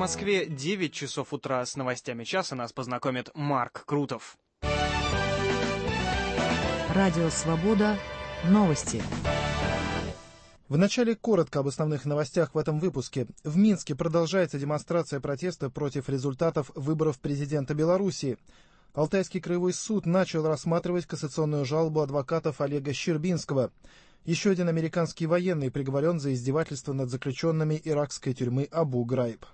Москве 9 часов утра. С новостями часа нас познакомит Марк Крутов. Радио «Свобода». Новости. Вначале коротко об основных новостях в этом выпуске. В Минске продолжается демонстрация протеста против результатов выборов президента Белоруссии. Алтайский краевой суд начал рассматривать кассационную жалобу адвокатов Олега Щербинского. Еще один американский военный приговорен за издевательство над заключенными иракской тюрьмы Абу-Грайб.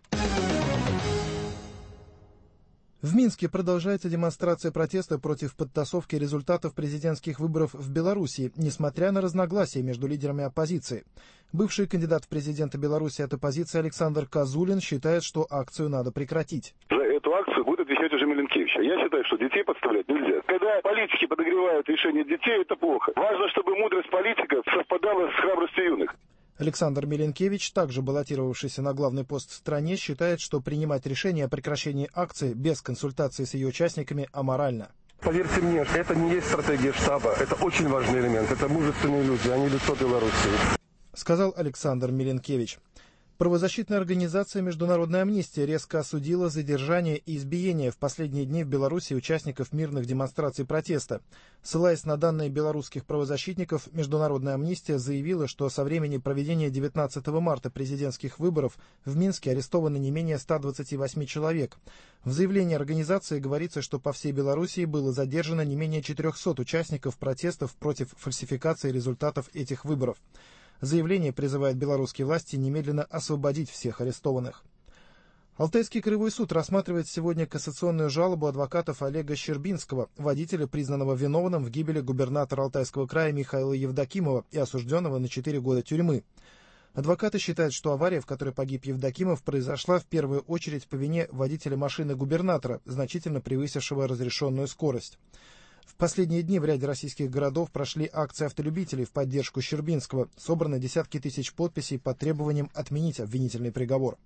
В Минске продолжается демонстрация протеста против подтасовки результатов президентских выборов в Беларуси, несмотря на разногласия между лидерами оппозиции. Бывший кандидат в президенты Беларуси от оппозиции Александр Козулин считает, что акцию надо прекратить. За эту акцию будет отвечать уже Миленкевич. Я считаю, что детей подставлять нельзя. Когда политики подогревают решение детей, это плохо. Важно, чтобы мудрость политиков совпадала с храбростью юных. Александр Миленкевич, также баллотировавшийся на главный пост в стране, считает, что принимать решение о прекращении акции без консультации с ее участниками аморально. Поверьте мне, это не есть стратегия штаба. Это очень важный элемент. Это мужественные люди, они лицо Беларуси. Сказал Александр Миленкевич. Правозащитная организация «Международная амнистия» резко осудила задержание и избиение в последние дни в Беларуси участников мирных демонстраций протеста. Ссылаясь на данные белорусских правозащитников, «Международная амнистия» заявила, что со времени проведения 19 марта президентских выборов в Минске арестовано не менее 128 человек. В заявлении организации говорится, что по всей Белоруссии было задержано не менее 400 участников протестов против фальсификации результатов этих выборов. Заявление призывает белорусские власти немедленно освободить всех арестованных. Алтайский краевой суд рассматривает сегодня кассационную жалобу адвокатов Олега Щербинского, водителя, признанного виновным в гибели губернатора Алтайского края Михаила Евдокимова и осужденного на 4 года тюрьмы. Адвокаты считают, что авария, в которой погиб Евдокимов, произошла в первую очередь по вине водителя машины губернатора, значительно превысившего разрешенную скорость. В последние дни в ряде российских городов прошли акции автолюбителей в поддержку Щербинского. Собраны десятки тысяч подписей под требованием отменить обвинительный приговор.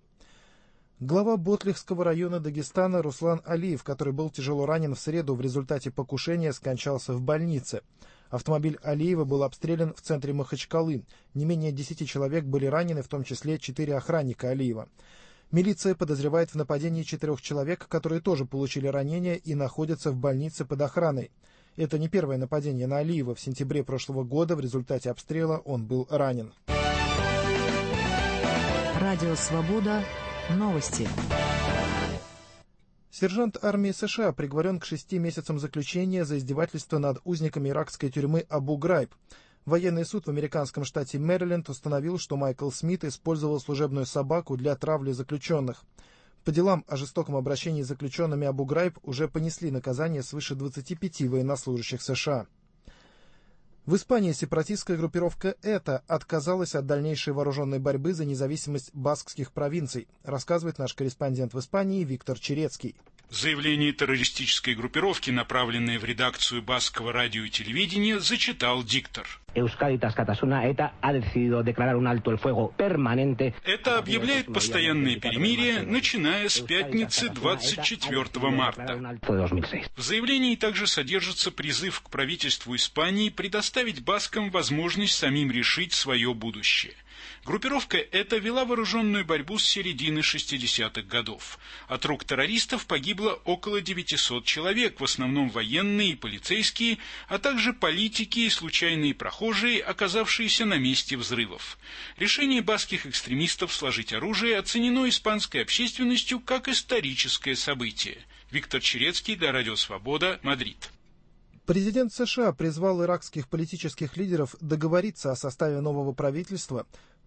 Глава Ботлихского района Дагестана Руслан Алиев, который был тяжело ранен в среду в результате покушения, скончался в больнице. Автомобиль Алиева был обстрелян в центре Махачкалы. Не менее 10 человек были ранены, в том числе 4 охранника Алиева. Милиция подозревает в нападении 4 человек, которые тоже получили ранения и находятся в больнице под охраной. Это не первое нападение на Алиева. В сентябре прошлого года в результате обстрела он был ранен. Радио «Свобода». Новости. Сержант армии США приговорен к 6 месяцам заключения за издевательство над узниками иракской тюрьмы Абу-Грайб. Военный суд в американском штате Мэриленд установил, что Майкл Смит использовал служебную собаку для травли заключенных. По делам о жестоком обращении с заключенными Абу-Грайб уже понесли наказание свыше 25 военнослужащих США. В Испании сепаратистская группировка «ЭТА» отказалась от дальнейшей вооруженной борьбы за независимость баскских провинций, рассказывает наш корреспондент в Испании Виктор Черецкий. Заявление террористической группировки, направленное в редакцию баскского радио и телевидения, зачитал диктор. ЭТА объявляет постоянное перемирие, начиная с пятницы 24 марта. В заявлении также содержится призыв к правительству Испании предоставить баскам возможность самим решить свое будущее. Группировка эта вела вооруженную борьбу с середины 60-х годов. От рук террористов погибло около 900 человек, в основном военные и полицейские, а также политики и случайные прохожие, оказавшиеся на месте взрывов. Решение баскских экстремистов сложить оружие оценено испанской общественностью как историческое событие. Виктор Черецкий для Радио Свобода, Мадрид. Президент США призвал иракских политических лидеров договориться о составе нового правительства.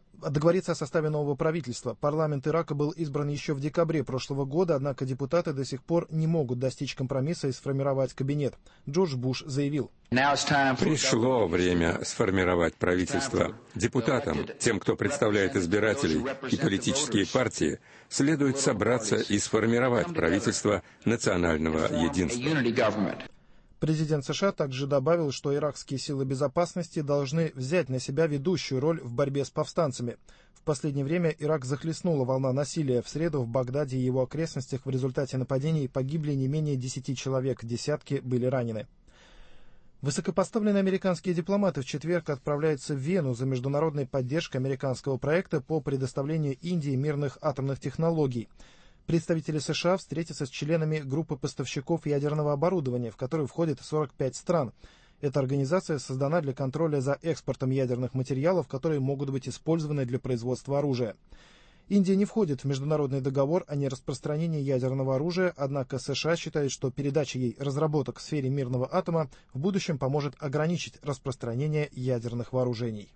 Парламент Ирака был избран еще в декабре прошлого года, однако депутаты до сих пор не могут достичь компромисса и сформировать кабинет. Джордж Буш заявил: пришло время сформировать правительство. Депутатам, тем, кто представляет избирателей и политические партии, следует собраться и сформировать правительство национального единства. Президент США также добавил, что иракские силы безопасности должны взять на себя ведущую роль в борьбе с повстанцами. В последнее время Ирак захлестнула волна насилия. В среду в Багдаде и его окрестностях в результате нападений погибли не менее 10 человек, десятки были ранены. Высокопоставленные американские дипломаты в четверг отправляются в Вену за международной поддержкой американского проекта по предоставлению Индии мирных атомных технологий. Представители США встретятся с членами группы поставщиков ядерного оборудования, в которую входит 45 стран. Эта организация создана для контроля за экспортом ядерных материалов, которые могут быть использованы для производства оружия. Индия не входит в международный договор о нераспространении ядерного оружия, однако США считают, что передача ей разработок в сфере мирного атома в будущем поможет ограничить распространение ядерных вооружений.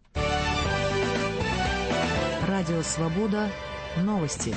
Радио «Свобода». Новости.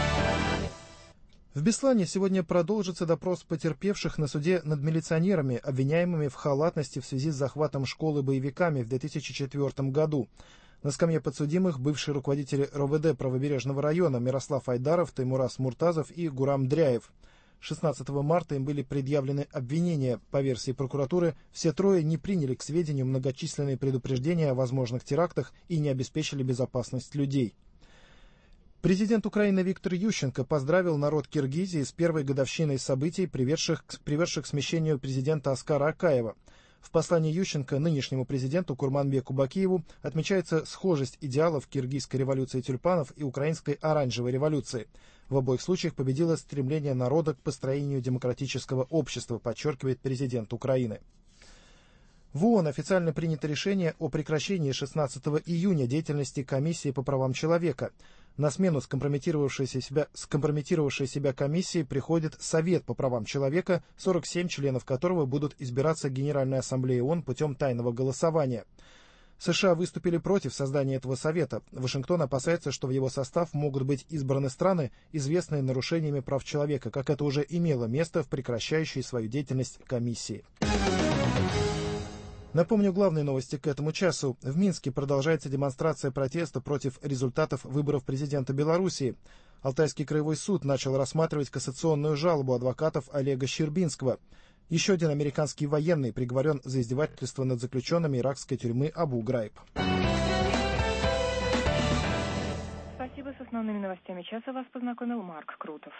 В Беслане сегодня продолжится допрос потерпевших на суде над милиционерами, обвиняемыми в халатности в связи с захватом школы боевиками в 2004 году. На скамье подсудимых бывшие руководители РОВД правобережного района Мирослав Айдаров, Таймураз Муртазов и Гурам Дряев. 16 марта им были предъявлены обвинения. По версии прокуратуры, все трое не приняли к сведению многочисленные предупреждения о возможных терактах и не обеспечили безопасность людей. Президент Украины Виктор Ющенко поздравил народ Киргизии с первой годовщиной событий, приведших к смещению президента Аскара Акаева. В послании Ющенко нынешнему президенту Курманбеку Бакиеву отмечается схожесть идеалов киргизской революции тюльпанов и украинской оранжевой революции. В обоих случаях победило стремление народа к построению демократического общества, подчеркивает президент Украины. В ООН официально принято решение о прекращении 16 июня деятельности Комиссии по правам человека. На смену скомпрометировавшей себя комиссии приходит Совет по правам человека, 47 членов которого будут избираться Генеральной Ассамблеей ООН путем тайного голосования. США выступили против создания этого совета. Вашингтон опасается, что в его состав могут быть избраны страны, известные нарушениями прав человека, как это уже имело место в прекращающей свою деятельность комиссии. Напомню главные новости к этому часу. В Минске продолжается демонстрация протеста против результатов выборов президента Белоруссии. Алтайский краевой суд начал рассматривать кассационную жалобу адвокатов Олега Щербинского. Еще один американский военный приговорен за издевательство над заключенными иракской тюрьмы Абу-Грайб. Спасибо. С основными новостями часа вас познакомил Марк Крутов.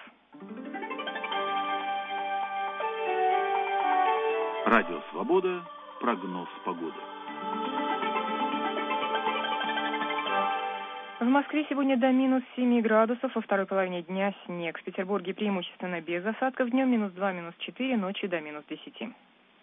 Радио «Свобода». Прогноз погоды. В Москве сегодня до минус 7 градусов, во второй половине дня снег. В Петербурге преимущественно без осадков, днем минус 2, минус 4, ночью до минус 10.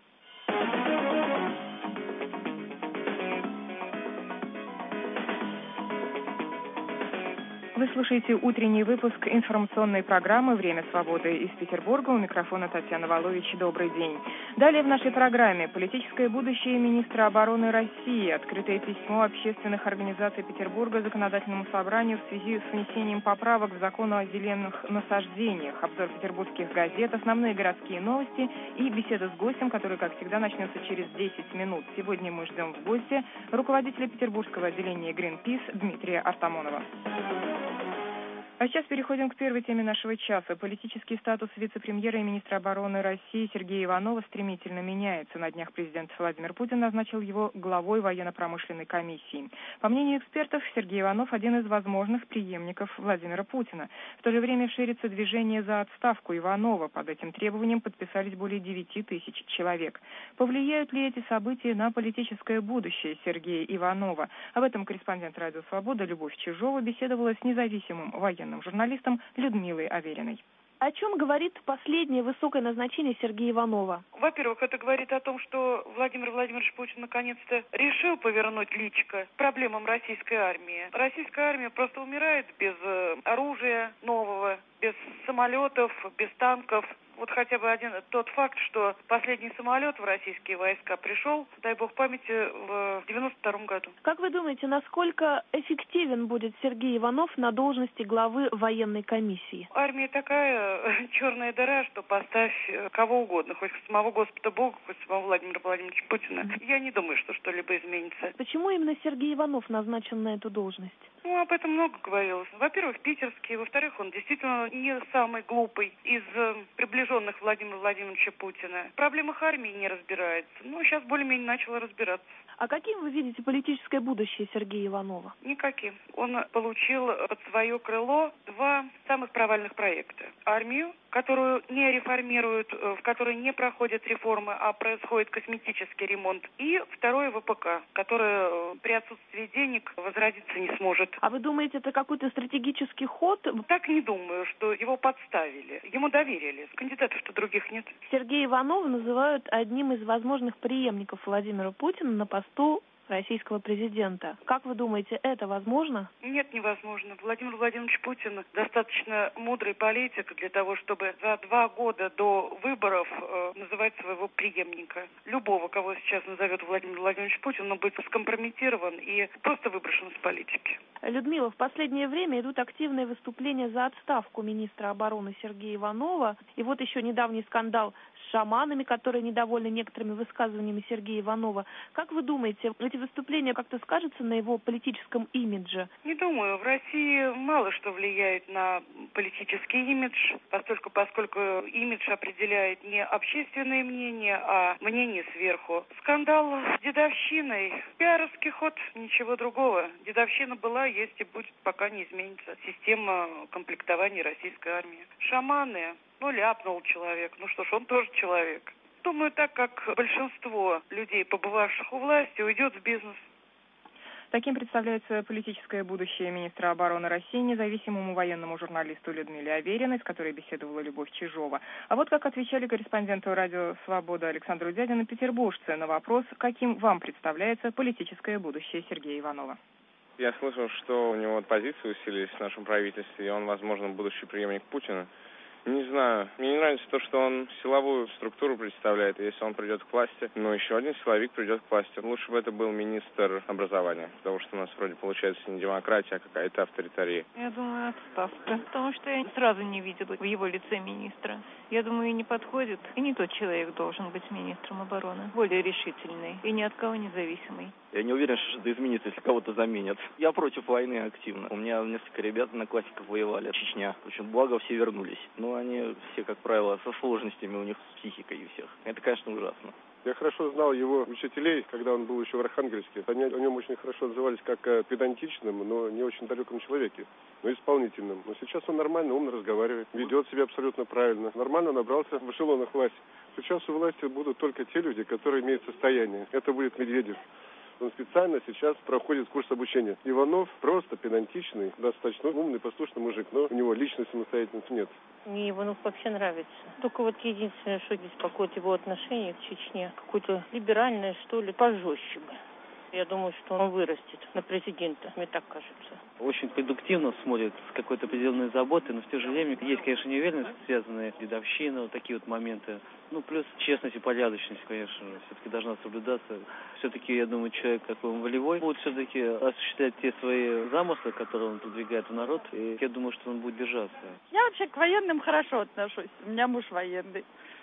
Вы слушаете утренний выпуск информационной программы «Время свободы» из Петербурга. У микрофона Татьяна Волович. Добрый день. Далее в нашей программе политическое будущее министра обороны России, открытое письмо общественных организаций Петербурга законодательному собранию в связи с внесением поправок в закон о зеленых насаждениях, обзор петербургских газет, основные городские новости и беседа с гостем, который, как всегда, начнется через 10 минут. Сегодня мы ждем в гости руководителя петербургского отделения Greenpeace Дмитрия Артамонова. А сейчас переходим к первой теме нашего часа. Политический статус вице-премьера и министра обороны России Сергея Иванова стремительно меняется. На днях президент Владимир Путин назначил его главой военно-промышленной комиссии. По мнению экспертов, Сергей Иванов один из возможных преемников Владимира Путина. В то же время ширится движение за отставку Иванова. Под этим требованием подписались более 9 тысяч человек. Повлияют ли эти события на политическое будущее Сергея Иванова? Об этом корреспондент «Радио Свобода» Любовь Чижова беседовала с независимым военным журналистом Людмилой Авериной. О чем говорит последнее высокое назначение Сергея Иванова? Во-первых, это говорит о том, что Владимир Владимирович Путин наконец-то решил повернуть личико проблемам российской армии. Российская армия просто умирает без оружия нового, без самолетов, без танков. Вот хотя бы один тот факт, что последний самолет в российские войска пришел, дай бог памяти, в 92 году. Как вы думаете, насколько эффективен будет Сергей Иванов на должности главы военной комиссии? Армия такая черная дыра, что поставь кого угодно, хоть самого Господа Бога, хоть самого Владимира Владимировича Путина. Я не думаю, что что-либо изменится. Почему именно Сергей Иванов назначен на эту должность? Об этом много говорилось. Во-первых, питерский, во-вторых, он действительно не самый глупый из приближенных Владимира Владимировича Путина. В проблемах армии не разбирается. Сейчас более-менее начал разбираться. А каким вы видите политическое будущее Сергея Иванова? Никаким. Он получил под свое крыло 2 самых провальных проекта. Армию которую не реформируют, в которой не проходят реформы, а происходит косметический ремонт. И второе ВПК, которое при отсутствии денег возродиться не сможет. А вы думаете, это какой-то стратегический ход? Так не думаю, что его подставили. Ему доверили. Кандидатов-то других нет. Сергея Иванова называют одним из возможных преемников Владимира Путина на посту российского президента. Как вы думаете, это возможно? Нет, невозможно. Владимир Владимирович Путин достаточно мудрый политик для того, чтобы за 2 года до выборов называть своего преемника. Любого, кого сейчас назовет Владимир Владимирович Путин, он будет скомпрометирован и просто выброшен из политики. Людмила, в последнее время идут активные выступления за отставку министра обороны Сергея Иванова. И вот еще недавний скандал с шаманами, которые недовольны некоторыми высказываниями Сергея Иванова. Как вы думаете, эти выступления как-то скажутся на его политическом имидже? Не думаю. В России мало что влияет на политический имидж, поскольку имидж определяет не общественное мнение, а мнение сверху. Скандал с дедовщиной. Пиаровский ход, ничего другого. Дедовщина была, есть и будет, пока не изменится система комплектования российской армии. Шаманы, ляпнул человек. Что ж, он тоже человек. Думаю, так как большинство людей, побывавших у власти, уйдет в бизнес. Таким представляется политическое будущее министра обороны России независимому военному журналисту Людмиле Авериной, с которой беседовала Любовь Чижова. А вот как отвечали корреспонденту радио «Свобода» Александру Дядину петербуржцы на вопрос, каким вам представляется политическое будущее Сергея Иванова. Я слышал, что у него позиции усилились в нашем правительстве, и он, возможно, будущий преемник Путина. Не знаю. Мне не нравится то, что он силовую структуру представляет. Если он придет к власти, еще один силовик придет к власти. Лучше бы это был министр образования, потому что у нас вроде получается не демократия, а какая-то авторитария. Я думаю, отставка, потому что я сразу не видела в его лице министра. Я думаю, и не подходит. И не тот человек должен быть министром обороны. Более решительный и ни от кого независимый. Я не уверен, что это изменится, если кого-то заменят. Я против войны активно. У меня несколько ребят, одноклассников воевали. Чечня. Причем, благо, все вернулись. Но они все, как правило, со сложностями у них с психикой у всех. Это, конечно, ужасно. Я хорошо знал его учителей, когда он был еще в Архангельске. Они о нем очень хорошо отзывались как о педантичном, но не очень далеком человеке, но исполнительном. Но сейчас он нормально, умно разговаривает, ведет себя абсолютно правильно. Нормально набрался в эшелонах власти. Сейчас у власти будут только те люди, которые имеют состояние. Это будет Медведев. Он специально сейчас проходит курс обучения. Иванов просто педантичный, достаточно умный, послушный мужик, но у него личной самостоятельности нет. Мне Иванов вообще нравится. Только вот единственное, что беспокоит его отношение к Чечне, какое-то либеральное, что ли, пожестче бы. Я думаю, что он вырастет на президента, мне так кажется. Очень продуктивно смотрит, с какой-то определенной заботой, но в то же время есть, конечно, неуверенность, связанная с дедовщиной, вот такие вот моменты. Плюс честность и порядочность, конечно, все-таки должна соблюдаться. Все-таки, я думаю, человек такой волевой будет все-таки осуществлять те свои замыслы, которые он продвигает в народ, и я думаю, что он будет держаться. Я вообще к военным хорошо отношусь, у меня муж военный.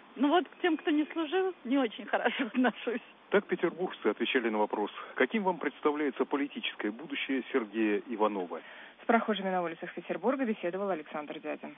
К тем, кто не служил, не очень хорошо отношусь. Так петербуржцы отвечали на вопрос, каким вам представляется политическое будущее Сергея Иванова. С прохожими на улицах Петербурга беседовал Александр Дядин.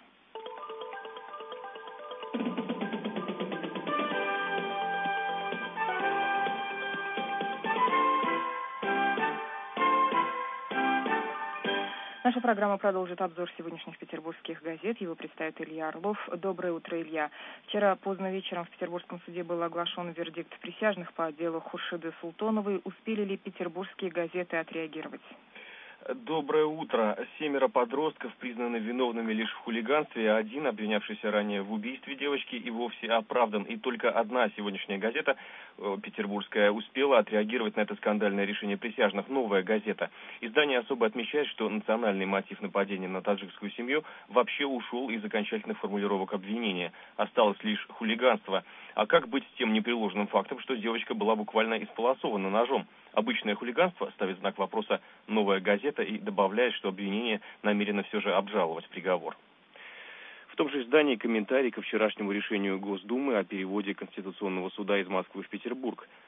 Наша программа продолжит обзор сегодняшних петербургских газет. Его представит Илья Орлов. Доброе утро, Илья. Вчера поздно вечером в Петербургском суде был оглашен вердикт присяжных по делу Хуршиды Султоновой. Успели ли петербургские газеты отреагировать? Доброе утро. 7 подростков признаны виновными лишь в хулиганстве, а один, обвинявшийся ранее в убийстве девочки, и вовсе оправдан. И только одна сегодняшняя газета, петербургская, успела отреагировать на это скандальное решение присяжных. «Новая газета». Издание особо отмечает, что национальный мотив нападения на таджикскую семью вообще ушел из окончательных формулировок обвинения. Осталось лишь хулиганство. А как быть с тем непреложным фактом, что девочка была буквально исполосована ножом? Обычное хулиганство, ставит знак вопроса «Новая газета» и добавляет, что обвинение намерено все же обжаловать приговор. В том же издании комментарий ко вчерашнему решению Госдумы о переводе Конституционного суда из Москвы в Петербург.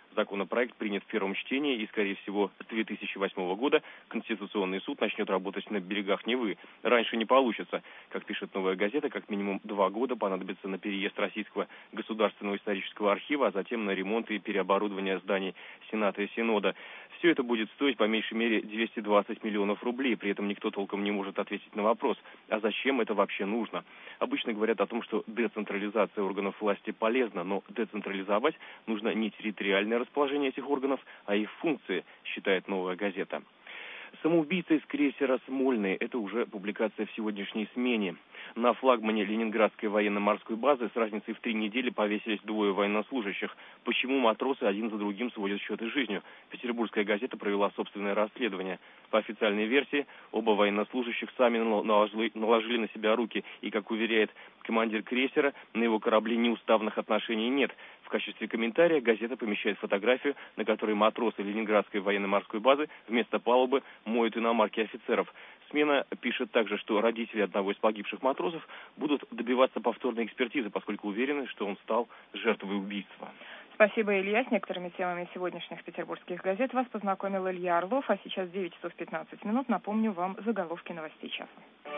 Законопроект принят в первом чтении, и, скорее всего, с 2008 года Конституционный суд начнет работать на берегах Невы. Раньше не получится. Как пишет «Новая газета», как минимум 2 года понадобится на переезд Российского государственного исторического архива, а затем на ремонт и переоборудование зданий Сената и Синода. Все это будет стоить по меньшей мере 220 миллионов рублей. При этом никто толком не может ответить на вопрос, а зачем это вообще нужно. Обычно говорят о том, что децентрализация органов власти полезна, но децентрализовать нужно не территориальное расположение этих органов, а их функции, считает «Новая газета». Самоубийца из крейсера «Смольный» — это уже публикация в сегодняшней смене. На флагмане Ленинградской военно-морской базы с разницей в 3 недели повесились 2 военнослужащих. Почему матросы один за другим сводят счеты с жизнью? Петербургская газета провела собственное расследование. По официальной версии, оба военнослужащих сами наложили на себя руки, и, как уверяет командир крейсера, на его корабле неуставных отношений нет. В качестве комментария газета помещает фотографию, на которой матросы Ленинградской военно-морской базы вместо палубы моют иномарки офицеров. Смена пишет также, что родители одного из погибших матросов будут добиваться повторной экспертизы, поскольку уверены, что он стал жертвой убийства. Спасибо, Илья. С некоторыми темами сегодняшних петербургских газет вас познакомил Илья Орлов. А сейчас 9 часов 15 минут. Напомню вам заголовки новостей часа.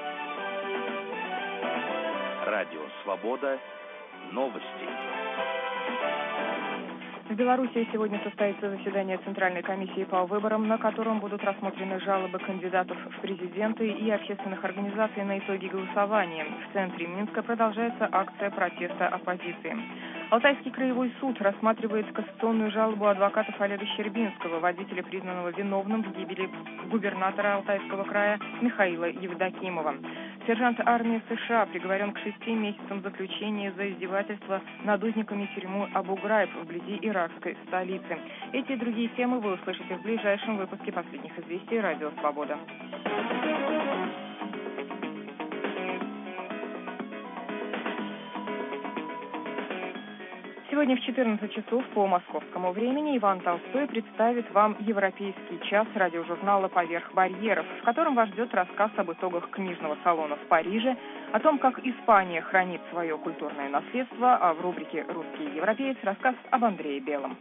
Радио «Свобода». Новости. В Беларуси сегодня состоится заседание Центральной комиссии по выборам, на котором будут рассмотрены жалобы кандидатов в президенты и общественных организаций на итоги голосования. В центре Минска продолжается акция протеста оппозиции. Алтайский краевой суд рассматривает кассационную жалобу адвокатов Олега Щербинского, водителя, признанного виновным в гибели губернатора Алтайского края Михаила Евдокимова. Сержант армии США приговорен к 6 месяцам заключения за издевательство над узниками тюрьмы Абу-Грайб вблизи иракской столицы. Эти и другие темы вы услышите в ближайшем выпуске «Последних известий» Радио Свобода. Сегодня в 14 часов по московскому времени Иван Толстой представит вам «Европейский час» радиожурнала «Поверх барьеров», в котором вас ждет рассказ об итогах книжного салона в Париже, о том, как Испания хранит свое культурное наследство, а в рубрике «Русский европеец» рассказ об Андрее Белом.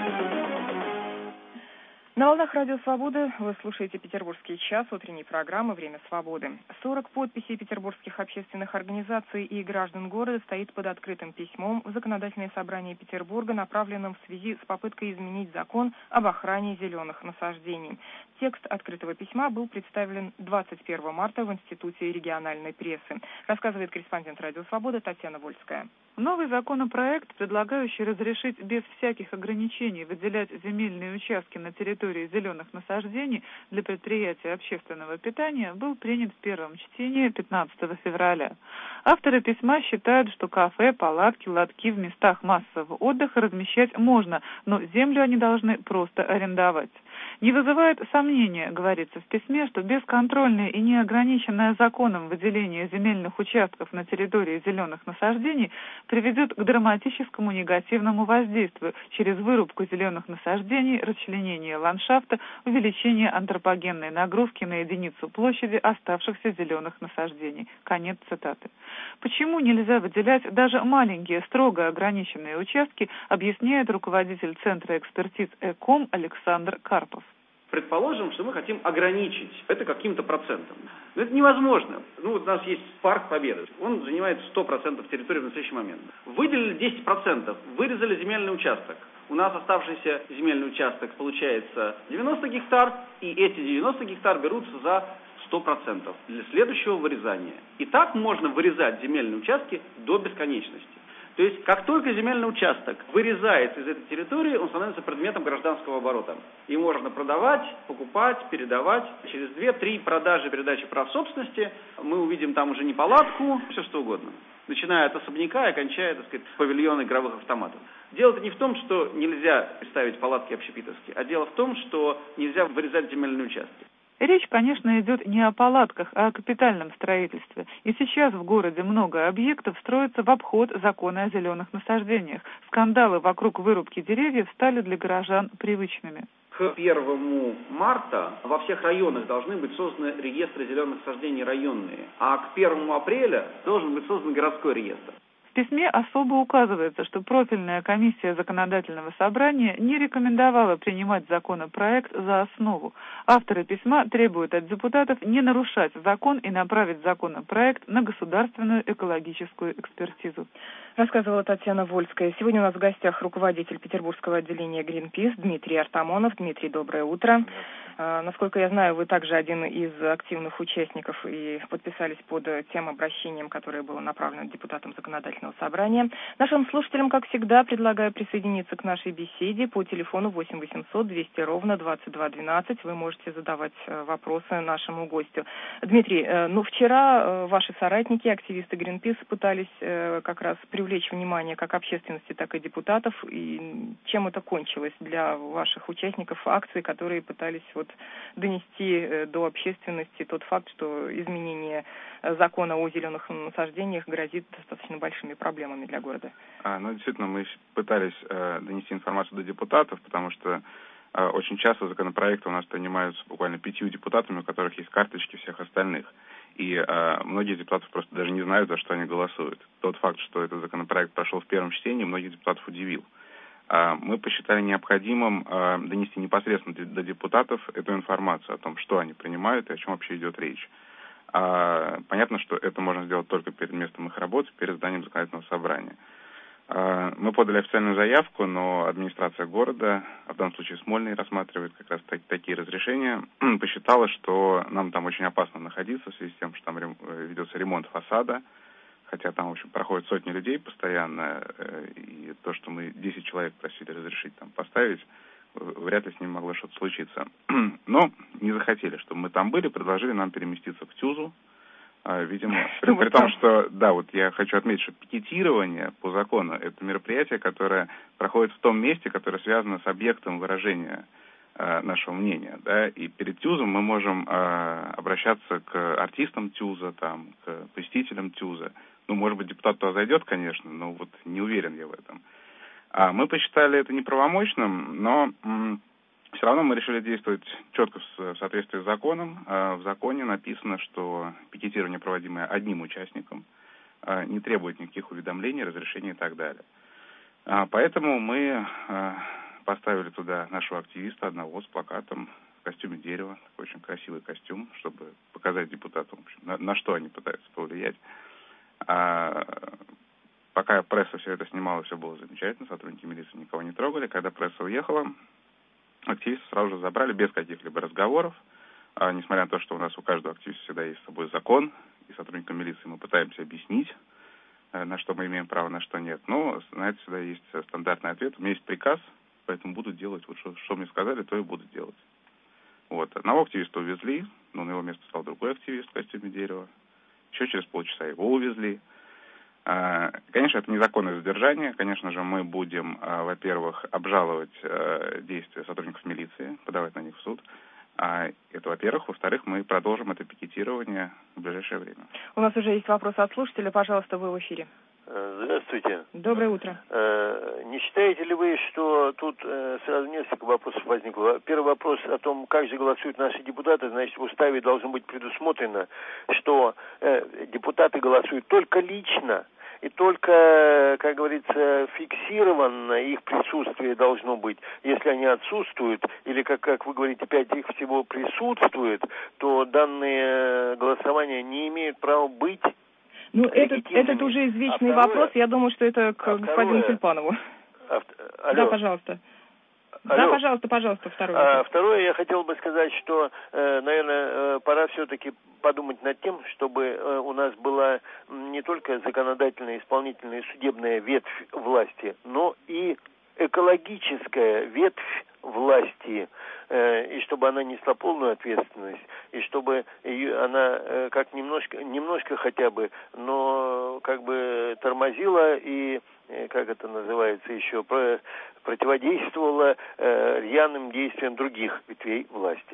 На волнах Радио Свобода вы слушаете «Петербургский час» утренней программы «Время свободы». 40 подписей петербургских общественных организаций и граждан города стоит под открытым письмом в Законодательное собрание Петербурга, направленным в связи с попыткой изменить закон об охране зеленых насаждений. Текст открытого письма был представлен 21 марта в Институте региональной прессы. Рассказывает корреспондент Радио Свобода Татьяна Вольская. Новый законопроект, предлагающий разрешить без всяких ограничений выделять земельные участки на территории зеленых насаждений для предприятий общественного питания, был принят в первом чтении 15 февраля. Авторы письма считают, что кафе, палатки, лотки в местах массового отдыха размещать можно, но землю они должны просто арендовать. Не вызывает сомнения, говорится в письме, что бесконтрольное и неограниченное законом выделение земельных участков на территории зеленых насаждений приведет к драматическому негативному воздействию через вырубку зеленых насаждений, расчленение ландшафта, увеличение антропогенной нагрузки на единицу площади оставшихся зеленых насаждений. Конец цитаты. Почему нельзя выделять даже маленькие, строго ограниченные участки, объясняет руководитель Центра экспертиз ЭКОМ Александр Карпов. Предположим, что мы хотим ограничить это каким-то процентом. Но это невозможно. Вот у нас есть парк Победы. Он занимает 100% территории в настоящий момент. Выделили 10%, вырезали земельный участок. У нас оставшийся земельный участок получается 90 гектар, и эти 90 гектар берутся за 100% для следующего вырезания. И так можно вырезать земельные участки до бесконечности. То есть, как только земельный участок вырезается из этой территории, он становится предметом гражданского оборота. И можно продавать, покупать, передавать. Через 2-3 продажи, передачи прав собственности мы увидим там уже не палатку, все что угодно. Начиная от особняка и кончая, так сказать, павильон игровых автоматов. Дело-то не в том, что нельзя ставить палатки общепитовские, а дело в том, что нельзя вырезать земельные участки. Речь, конечно, идет не о палатках, а о капитальном строительстве. И сейчас в городе много объектов строится в обход закона о зеленых насаждениях. Скандалы вокруг вырубки деревьев стали для горожан привычными. К 1 марта во всех районах должны быть созданы реестры зеленых насаждений районные, а к 1 апреля должен быть создан городской реестр. В письме особо указывается, что профильная комиссия законодательного собрания не рекомендовала принимать законопроект за основу. Авторы письма требуют от депутатов не нарушать закон и направить законопроект на государственную экологическую экспертизу. Рассказывала Татьяна Вольская. Сегодня у нас в гостях руководитель петербургского отделения Greenpeace Дмитрий Артамонов. Дмитрий, доброе утро. Насколько я знаю, вы также один из активных участников и подписались под тем обращением, которое было направлено депутатам законодательного собрания. Нашим слушателям, как всегда, предлагаю присоединиться к нашей беседе по телефону 8 800 200 ровно 2212. Вы можете задавать вопросы нашему гостю. Дмитрий, вчера ваши соратники, активисты Greenpeace, пытались как раз привлечь внимание как общественности, так и депутатов. И чем это кончилось для ваших участников акции, которые пытались донести до общественности тот факт, что изменение закона о зеленых насаждениях грозит достаточно большими проблемами для города? Действительно, мы пытались донести информацию до депутатов, потому что очень часто законопроекты у нас принимаются буквально 5 депутатами, у которых есть карточки всех остальных. И многие депутаты просто даже не знают, за что они голосуют. Тот факт, что этот законопроект прошел в первом чтении, многих депутатов удивил. Мы посчитали необходимым донести непосредственно до депутатов эту информацию о том, что они принимают и о чем вообще идет речь. Понятно, что это можно сделать только перед местом их работы, перед зданием законодательного собрания. Мы подали официальную заявку, но администрация города, в данном случае Смольный, рассматривает как раз такие разрешения, посчитала, что нам там очень опасно находиться в связи с тем, что там ведется ремонт фасада, хотя там, в общем, проходят сотни людей постоянно, и то, что мы 10 человек просили разрешить там поставить, вряд ли с ним могло что-то случиться. Но не захотели, чтобы мы там были, предложили нам переместиться к ТЮЗу. Видимо, при том, что, я хочу отметить, что пикетирование по закону — это мероприятие, которое проходит в том месте, которое связано с объектом выражения нашего мнения, и перед ТЮЗом мы можем обращаться к артистам ТЮЗа, к посетителям ТЮЗа. Может быть, депутат туда зайдет, конечно, но не уверен я в этом. Мы посчитали это неправомочным, но все равно мы решили действовать четко в соответствии с законом. В законе написано, что пикетирование, проводимое одним участником, не требует никаких уведомлений, разрешений и так далее. Поэтому мы поставили туда нашего активиста одного с плакатом в костюме дерева, такой очень красивый костюм, чтобы показать депутатам, в общем, на что они пытаются повлиять. Пока пресса все это снимала, все было замечательно, сотрудники милиции никого не трогали. Когда пресса уехала, активистов сразу же забрали без каких-либо разговоров. Несмотря на то, что у нас у каждого активиста всегда есть с собой закон, и сотрудникам милиции мы пытаемся объяснить, на что мы имеем право, на что нет. Но на это всегда есть стандартный ответ. У меня есть приказ, поэтому буду делать. Что мне сказали, то и буду делать. Одного активиста увезли, но на его место стал другой активист в костюме дерева. Еще через полчаса его увезли. Конечно, это незаконное задержание. Конечно же, мы будем, во-первых, обжаловать действия сотрудников милиции, подавать на них в суд. Это, во-первых. Во-вторых, мы продолжим это пикетирование в ближайшее время. У нас уже есть вопрос от слушателя. Пожалуйста, вы в эфире. Здравствуйте. Доброе утро. Не считаете ли вы, что тут сразу несколько вопросов возникло? Первый вопрос о том, как же голосуют наши депутаты. Значит, в уставе должно быть предусмотрено, что депутаты голосуют только лично, и только, как говорится, фиксированно их присутствие должно быть. Если они отсутствуют, или, как вы говорите, 5 их всего присутствует, то данные голосования не имеют права быть. Этот уже извечный вопрос. Я думаю, что это к господину Тюльпанову. Да, пожалуйста. Да, пожалуйста, второе. Второе, я хотел бы сказать, что, наверное, пора все-таки подумать над тем, чтобы у нас была не только законодательная, исполнительная и судебная ветвь власти, но и экологическая ветвь власти, и чтобы она несла полную ответственность, и чтобы она как немножко хотя бы, но как бы тормозила и, как это называется еще, противодействовала рьяным действиям других ветвей власти.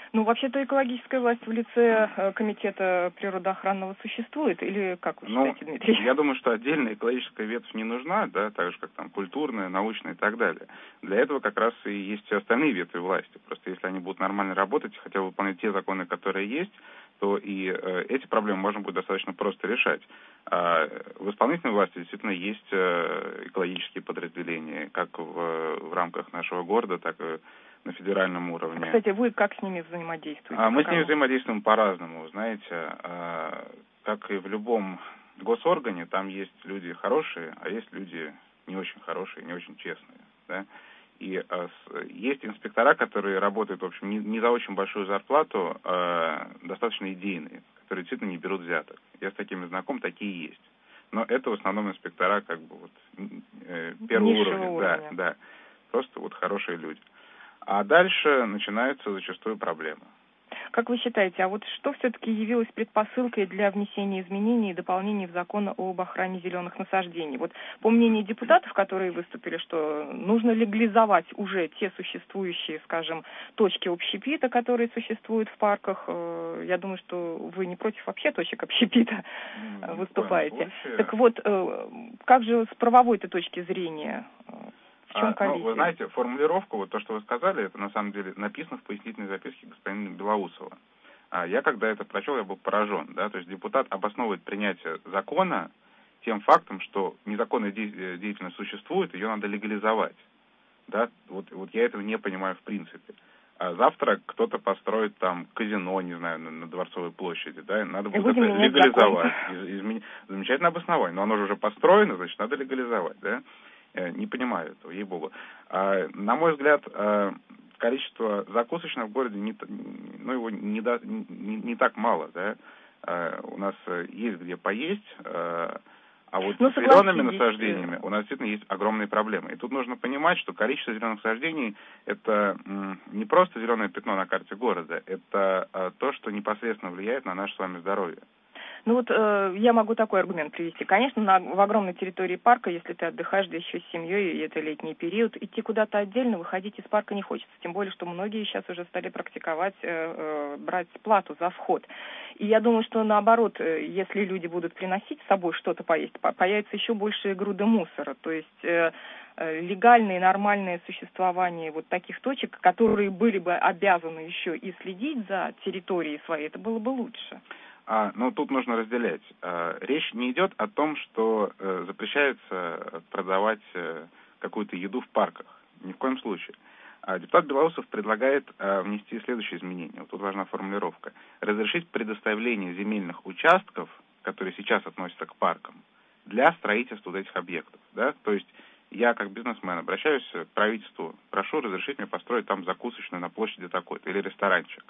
Ну, вообще-то экологическая власть в лице комитета природоохранного существует, или как вы считаете, Дмитрий? Я думаю, что отдельная экологическая ветвь не нужна, да, так же, как там культурная, научная и так далее. Для этого как раз и есть все остальные ветви власти. Просто если они будут нормально работать, хотя бы выполнять те законы, которые есть, то и эти проблемы можно будет достаточно просто решать. А в исполнительной власти действительно есть экологические подразделения, как в рамках нашего города, так и на федеральном уровне. Кстати, вы как с ними взаимодействуете? Мы с ними взаимодействуем по-разному, знаете. Как и в любом госоргане, там есть люди хорошие, а есть люди не очень хорошие, не очень честные. Да? И есть инспектора, которые работают, в общем, не за очень большую зарплату, достаточно идейные, которые действительно не берут взяток. Я с такими знаком, такие есть. Но это в основном инспектора как бы вот первого уровня. Да. Просто вот хорошие люди. А дальше начинаются зачастую проблемы. Как вы считаете, а вот что все-таки явилось предпосылкой для внесения изменений и дополнений в закон об охране зеленых насаждений? Вот по мнению депутатов, которые выступили, что нужно легализовать уже те существующие, скажем, точки общепита, которые существуют в парках. Я думаю, что вы не против вообще точек общепита выступаете. Так вот, как же с правовой-то точки зрения? В чем коллизия? Вы знаете, формулировку, вот то, что вы сказали, это на самом деле написано в пояснительной записке господина Белоусова. Я когда это прочел, я был поражен. Да? То есть депутат обосновывает принятие закона тем фактом, что незаконная деятельность существует, ее надо легализовать. Да? Вот я этого не понимаю в принципе. А завтра кто-то построит там казино, не знаю, на Дворцовой площади, да, надо будет это легализовать. Замечательное обоснование, но оно же уже построено, значит, надо легализовать, да. Не понимаю этого, ей-богу. На мой взгляд, количество закусочных в городе его не так мало, да. У нас есть где поесть, а вот с зелеными насаждениями у нас действительно есть огромные проблемы. И тут нужно понимать, что количество зеленых насаждений – это не просто зеленое пятно на карте города, это то, что непосредственно влияет на наше с вами здоровье. Ну вот я могу такой аргумент привести. Конечно, в огромной территории парка, если ты отдыхаешь, да еще с семьей, и это летний период, идти куда-то отдельно, выходить из парка не хочется. Тем более, что многие сейчас уже стали практиковать брать плату за вход. И я думаю, что наоборот, если люди будут приносить с собой что-то поесть, появится еще больше груды мусора. То есть легальное и нормальное существование вот таких точек, которые были бы обязаны еще и следить за территорией своей, это было бы лучше. Но тут нужно разделять. Речь не идет о том, что запрещается продавать какую-то еду в парках. Ни в коем случае. Депутат Белоусов предлагает внести следующее изменение. Вот тут важна формулировка. Разрешить предоставление земельных участков, которые сейчас относятся к паркам, для строительства вот этих объектов. Да? То есть я, как бизнесмен, обращаюсь к правительству, прошу разрешить мне построить там закусочную на площади такой-то или ресторанчик.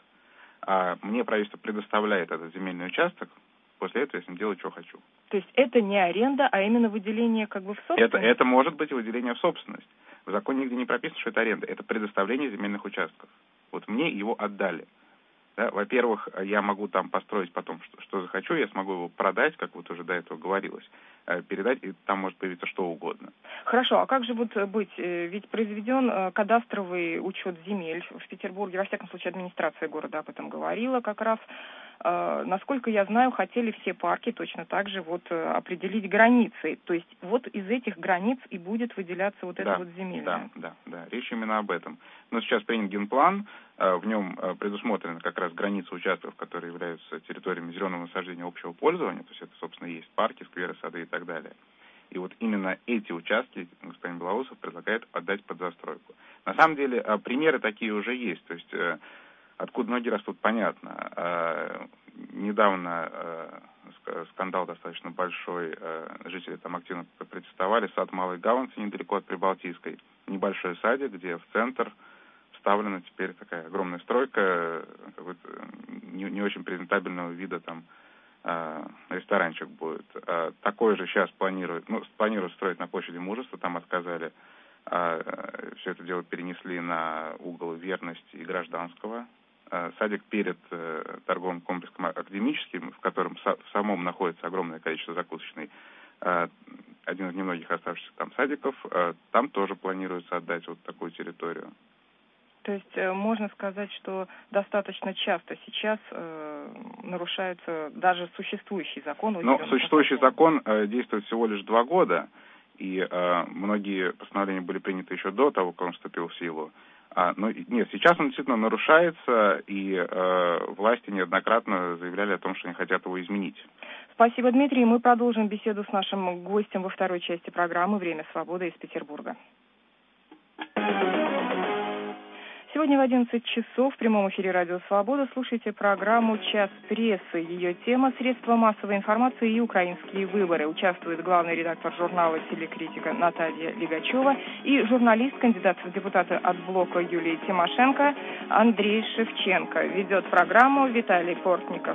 Мне правительство предоставляет этот земельный участок, после этого я с ним делаю, что хочу. То есть это не аренда, а именно выделение как бы в собственность? Это может быть выделение в собственность. В законе нигде не прописано, что это аренда. Это предоставление земельных участков. Вот мне его отдали. Да? Во-первых, я могу там построить потом, что захочу, я смогу его продать, как вот уже до этого говорилось, передать, и там может появиться что угодно. Хорошо, а как же вот быть? Ведь произведен кадастровый учет земель в Петербурге, во всяком случае администрация города об этом говорила как раз. Насколько я знаю, хотели все парки точно так же вот определить границы. То есть вот из этих границ и будет выделяться вот это вот земельное. Да. Речь именно об этом. Но сейчас принят генплан, в нем предусмотрены как раз границы участков, которые являются территориями зеленого насаждения общего пользования. То есть это, собственно, есть парки, скверы, сады и так далее. И вот именно эти участки господин Белоусов предлагает отдать под застройку. На самом деле примеры такие уже есть. То есть откуда ноги растут, понятно. Недавно скандал достаточно большой, жители там активно протестовали. Сад Малой Галанцы недалеко от Прибалтийской. Небольшой садик, где в центр вставлена теперь такая огромная стройка, не очень презентабельного вида там ресторанчик будет. Такой же сейчас планируют строить на площади Мужества, там отказали. Все это дело перенесли на угол Верности и Гражданского. Садик перед торговым комплексом Академическим, в котором в самом находится огромное количество закусочной, один из немногих оставшихся там садиков, там тоже планируется отдать вот такую территорию. То есть можно сказать, что достаточно часто сейчас нарушается даже существующий закон. Но существующий закон действует всего лишь 2 года, и многие постановления были приняты еще до того, как он вступил в силу. Но нет, сейчас он действительно нарушается, и власти неоднократно заявляли о том, что они хотят его изменить. Спасибо, Дмитрий. Мы продолжим беседу с нашим гостем во второй части программы «Время свободы» из Петербурга. Сегодня в 11 часов в прямом эфире «Радио Свобода» слушайте программу «Час прессы». Ее тема «Средства массовой информации и украинские выборы». Участвует главный редактор журнала «Телекритика» Наталья Лигачева и журналист, кандидат в депутаты от блока Юлия Тимошенко Андрей Шевченко. Ведет программу Виталий Портников.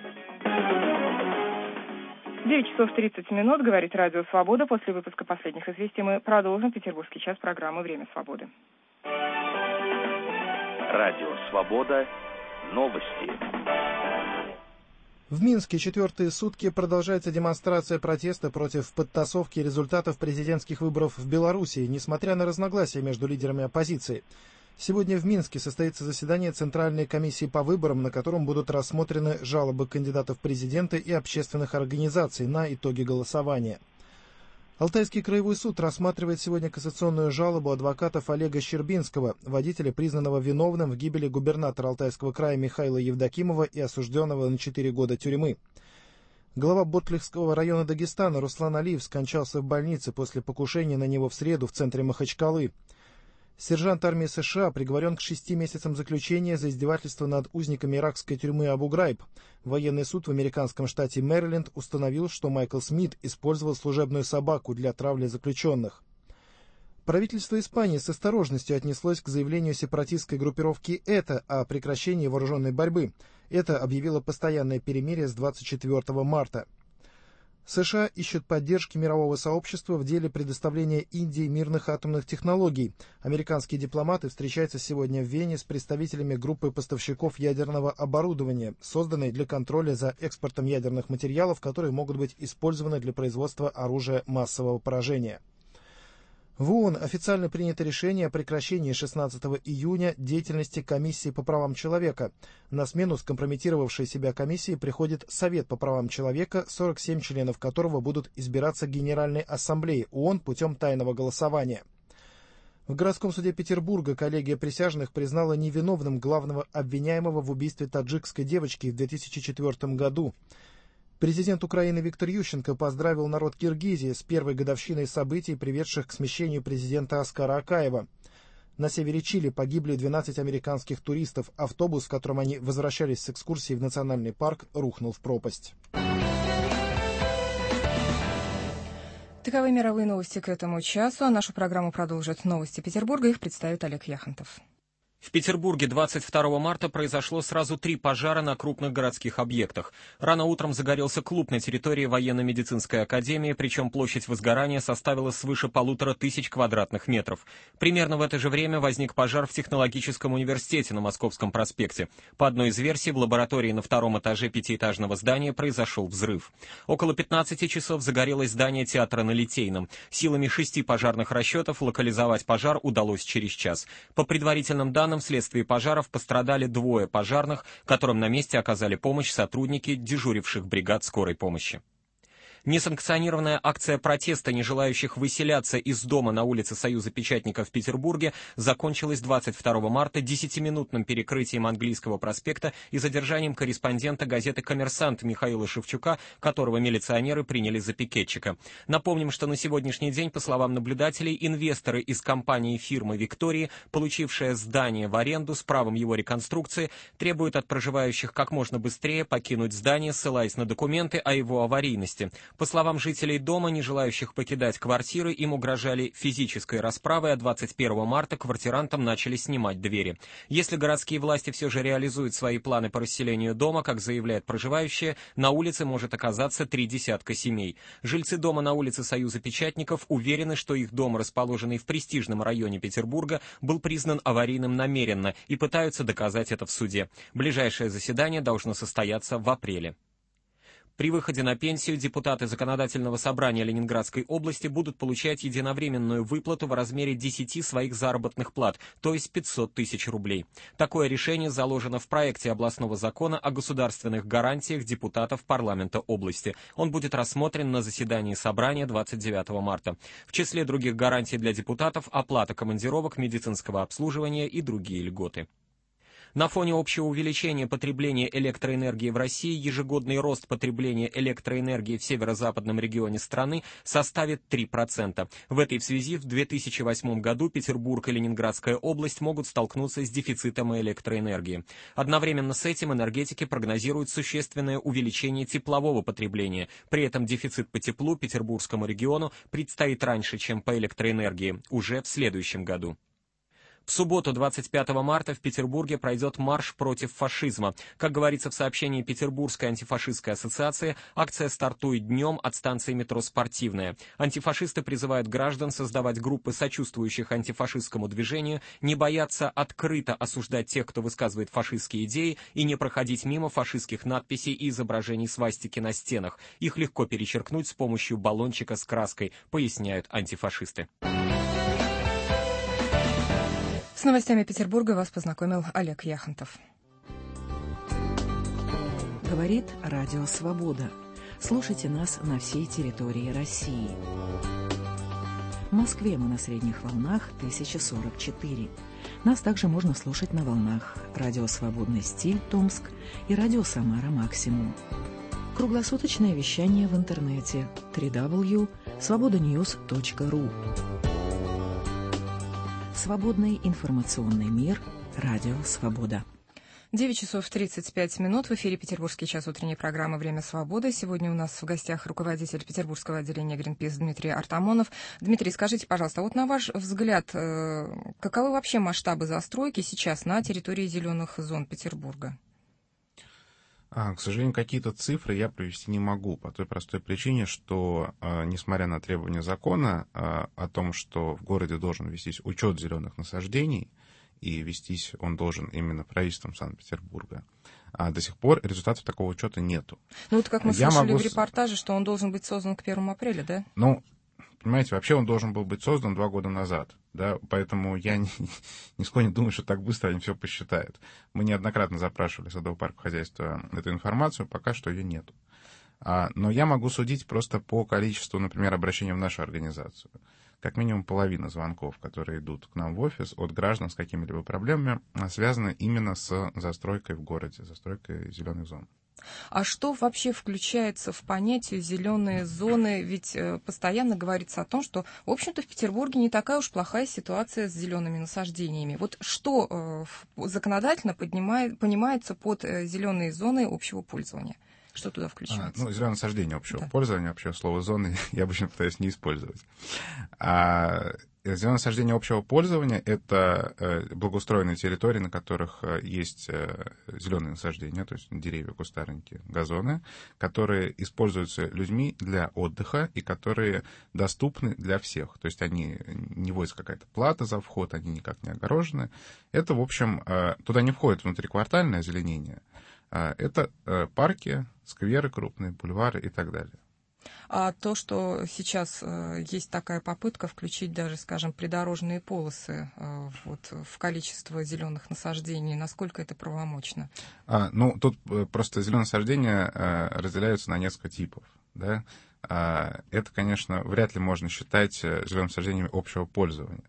9 часов 30 минут, говорит «Радио Свобода». После выпуска последних известий мы продолжим петербургский час программы «Время свободы». Радио Свобода. Новости. В Минске 4-е сутки продолжается демонстрация протеста против подтасовки результатов президентских выборов в Беларуси, несмотря на разногласия между лидерами оппозиции. Сегодня в Минске состоится заседание Центральной комиссии по выборам, на котором будут рассмотрены жалобы кандидатов в президенты и общественных организаций на итоги голосования. Алтайский краевой суд рассматривает сегодня кассационную жалобу адвокатов Олега Щербинского, водителя, признанного виновным в гибели губернатора Алтайского края Михаила Евдокимова и осужденного на 4 года тюрьмы. Глава Ботлихского района Дагестана Руслан Алиев скончался в больнице после покушения на него в среду в центре Махачкалы. Сержант армии США приговорен к 6 месяцам заключения за издевательство над узниками иракской тюрьмы Абу-Грайб. Военный суд в американском штате Мэриленд установил, что Майкл Смит использовал служебную собаку для травли заключенных. Правительство Испании с осторожностью отнеслось к заявлению сепаратистской группировки ЭТА о прекращении вооруженной борьбы. Это объявило постоянное перемирие с 24 марта. США ищут поддержки мирового сообщества в деле предоставления Индии мирных атомных технологий. Американские дипломаты встречаются сегодня в Вене с представителями группы поставщиков ядерного оборудования, созданной для контроля за экспортом ядерных материалов, которые могут быть использованы для производства оружия массового поражения. В ООН официально принято решение о прекращении 16 июня деятельности Комиссии по правам человека. На смену скомпрометировавшей себя комиссии приходит Совет по правам человека, 47 членов которого будут избираться Генеральной Ассамблеей ООН путем тайного голосования. В городском суде Петербурга коллегия присяжных признала невиновным главного обвиняемого в убийстве таджикской девочки в 2004 году. Президент Украины Виктор Ющенко поздравил народ Киргизии с первой годовщиной событий, приведших к смещению президента Аскара Акаева. На севере Чили погибли 12 американских туристов. Автобус, в котором они возвращались с экскурсии в национальный парк, рухнул в пропасть. Таковы мировые новости к этому часу. А нашу программу продолжат новости Петербурга. Их представит Олег Яхонтов. В Петербурге 22 марта произошло сразу 3 пожара на крупных городских объектах. Рано утром загорелся клуб на территории военно-медицинской академии, причем площадь возгорания составила свыше 1500 квадратных метров. Примерно в это же время возник пожар в Технологическом университете на Московском проспекте. По одной из версий, в лаборатории на 2-м этаже 5-этажного здания произошел взрыв. Около 15 часов загорелось здание театра на Литейном. Силами 6 пожарных расчетов локализовать пожар удалось через час. По предварительным данным, вследствие пожаров пострадали 2 пожарных, которым на месте оказали помощь сотрудники дежуривших бригад скорой помощи. Несанкционированная акция протеста не желающих выселяться из дома на улице Союза Печатников в Петербурге закончилась 22 марта 10-минутным перекрытием Английского проспекта и задержанием корреспондента газеты «Коммерсант» Михаила Шевчука, которого милиционеры приняли за пикетчика. Напомним, что на сегодняшний день, по словам наблюдателей, инвесторы из компании фирмы «Виктории», получившая здание в аренду с правом его реконструкции, требуют от проживающих как можно быстрее покинуть здание, ссылаясь на документы о его аварийности. По словам жителей дома, не желающих покидать квартиры, им угрожали физической расправой, а 21 марта квартирантам начали снимать двери. Если городские власти все же реализуют свои планы по расселению дома, как заявляют проживающие, на улице может оказаться 30 семей. Жильцы дома на улице Союза Печатников уверены, что их дом, расположенный в престижном районе Петербурга, был признан аварийным намеренно и пытаются доказать это в суде. Ближайшее заседание должно состояться в апреле. При выходе на пенсию депутаты Законодательного собрания Ленинградской области будут получать единовременную выплату в размере 10 своих заработных плат, то есть 500 тысяч рублей. Такое решение заложено в проекте областного закона о государственных гарантиях депутатов парламента области. Он будет рассмотрен на заседании собрания 29 марта. В числе других гарантий для депутатов оплата командировок, медицинского обслуживания и другие льготы. На фоне общего увеличения потребления электроэнергии в России ежегодный рост потребления электроэнергии в северо-западном регионе страны составит 3%. В этой связи в 2008 году Петербург и Ленинградская область могут столкнуться с дефицитом электроэнергии. Одновременно с этим энергетики прогнозируют существенное увеличение теплового потребления. При этом дефицит по теплу Петербургскому региону предстоит раньше, чем по электроэнергии, уже в следующем году. В субботу, 25 марта, в Петербурге пройдет марш против фашизма. Как говорится в сообщении Петербургской антифашистской ассоциации, акция стартует днем от станции метро «Спортивная». Антифашисты призывают граждан создавать группы сочувствующих антифашистскому движению, не бояться открыто осуждать тех, кто высказывает фашистские идеи, и не проходить мимо фашистских надписей и изображений свастики на стенах. Их легко перечеркнуть с помощью баллончика с краской, поясняют антифашисты. С новостями Петербурга вас познакомил Олег Яхонтов. Говорит Радио Свобода. Слушайте нас на всей территории России. В Москве мы на средних волнах 1044. Нас также можно слушать на волнах Радио Свободный стиль Томск и Радио Самара Максимум. Круглосуточное вещание в интернете www.svobodanews.ru. Свободный информационный мир. Радио Свобода. 9 часов 35 минут. В эфире Петербургский час утренней программы «Время свободы». Сегодня у нас в гостях руководитель Петербургского отделения Greenpeace Дмитрий Артамонов. Дмитрий, скажите, пожалуйста, вот на ваш взгляд, каковы вообще масштабы застройки сейчас на территории зеленых зон Петербурга? К сожалению, какие-то цифры я привести не могу, по той простой причине, что, несмотря на требования закона о том, что в городе должен вестись учет зеленых насаждений, и вестись он должен именно правительством Санкт-Петербурга, до сих пор результатов такого учета нету. Ну, вот как мы слышали в репортаже, что он должен быть создан к 1 апреля, да? Ну, понимаете, вообще он должен был быть создан 2 года назад, да, поэтому я нисколько не думаю, что так быстро они все посчитают. Мы неоднократно запрашивали садовое парковое хозяйство эту информацию, пока что ее нету. Но я могу судить просто по количеству, например, обращений в нашу организацию. Как минимум половина звонков, которые идут к нам в офис от граждан с какими-либо проблемами, связаны именно с застройкой в городе, застройкой зеленых зон. А что вообще включается в понятие «зеленые зоны»? Ведь постоянно говорится о том, что, в общем-то, в Петербурге не такая уж плохая ситуация с зелеными насаждениями. Вот что законодательно понимается под зеленые зоны общего пользования? Что туда включается? Зеленое насаждение общего пользования, вообще слово «зоны» я обычно пытаюсь не использовать. Зеленое насаждение общего пользования — это благоустроенные территории, на которых есть зеленые насаждения, то есть деревья, кустарники, газоны, которые используются людьми для отдыха и которые доступны для всех. То есть они не вводится какая-то плата за вход, они никак не огорожены. Это, в общем, туда не входит внутриквартальное озеленение. Это парки, скверы крупные, бульвары и так далее. А то, что сейчас есть такая попытка включить даже, скажем, придорожные полосы вот, в количество зеленых насаждений, насколько это правомочно? Тут просто зеленые насаждения разделяются на несколько типов. Да? Это, конечно, вряд ли можно считать зелеными насаждениями общего пользования.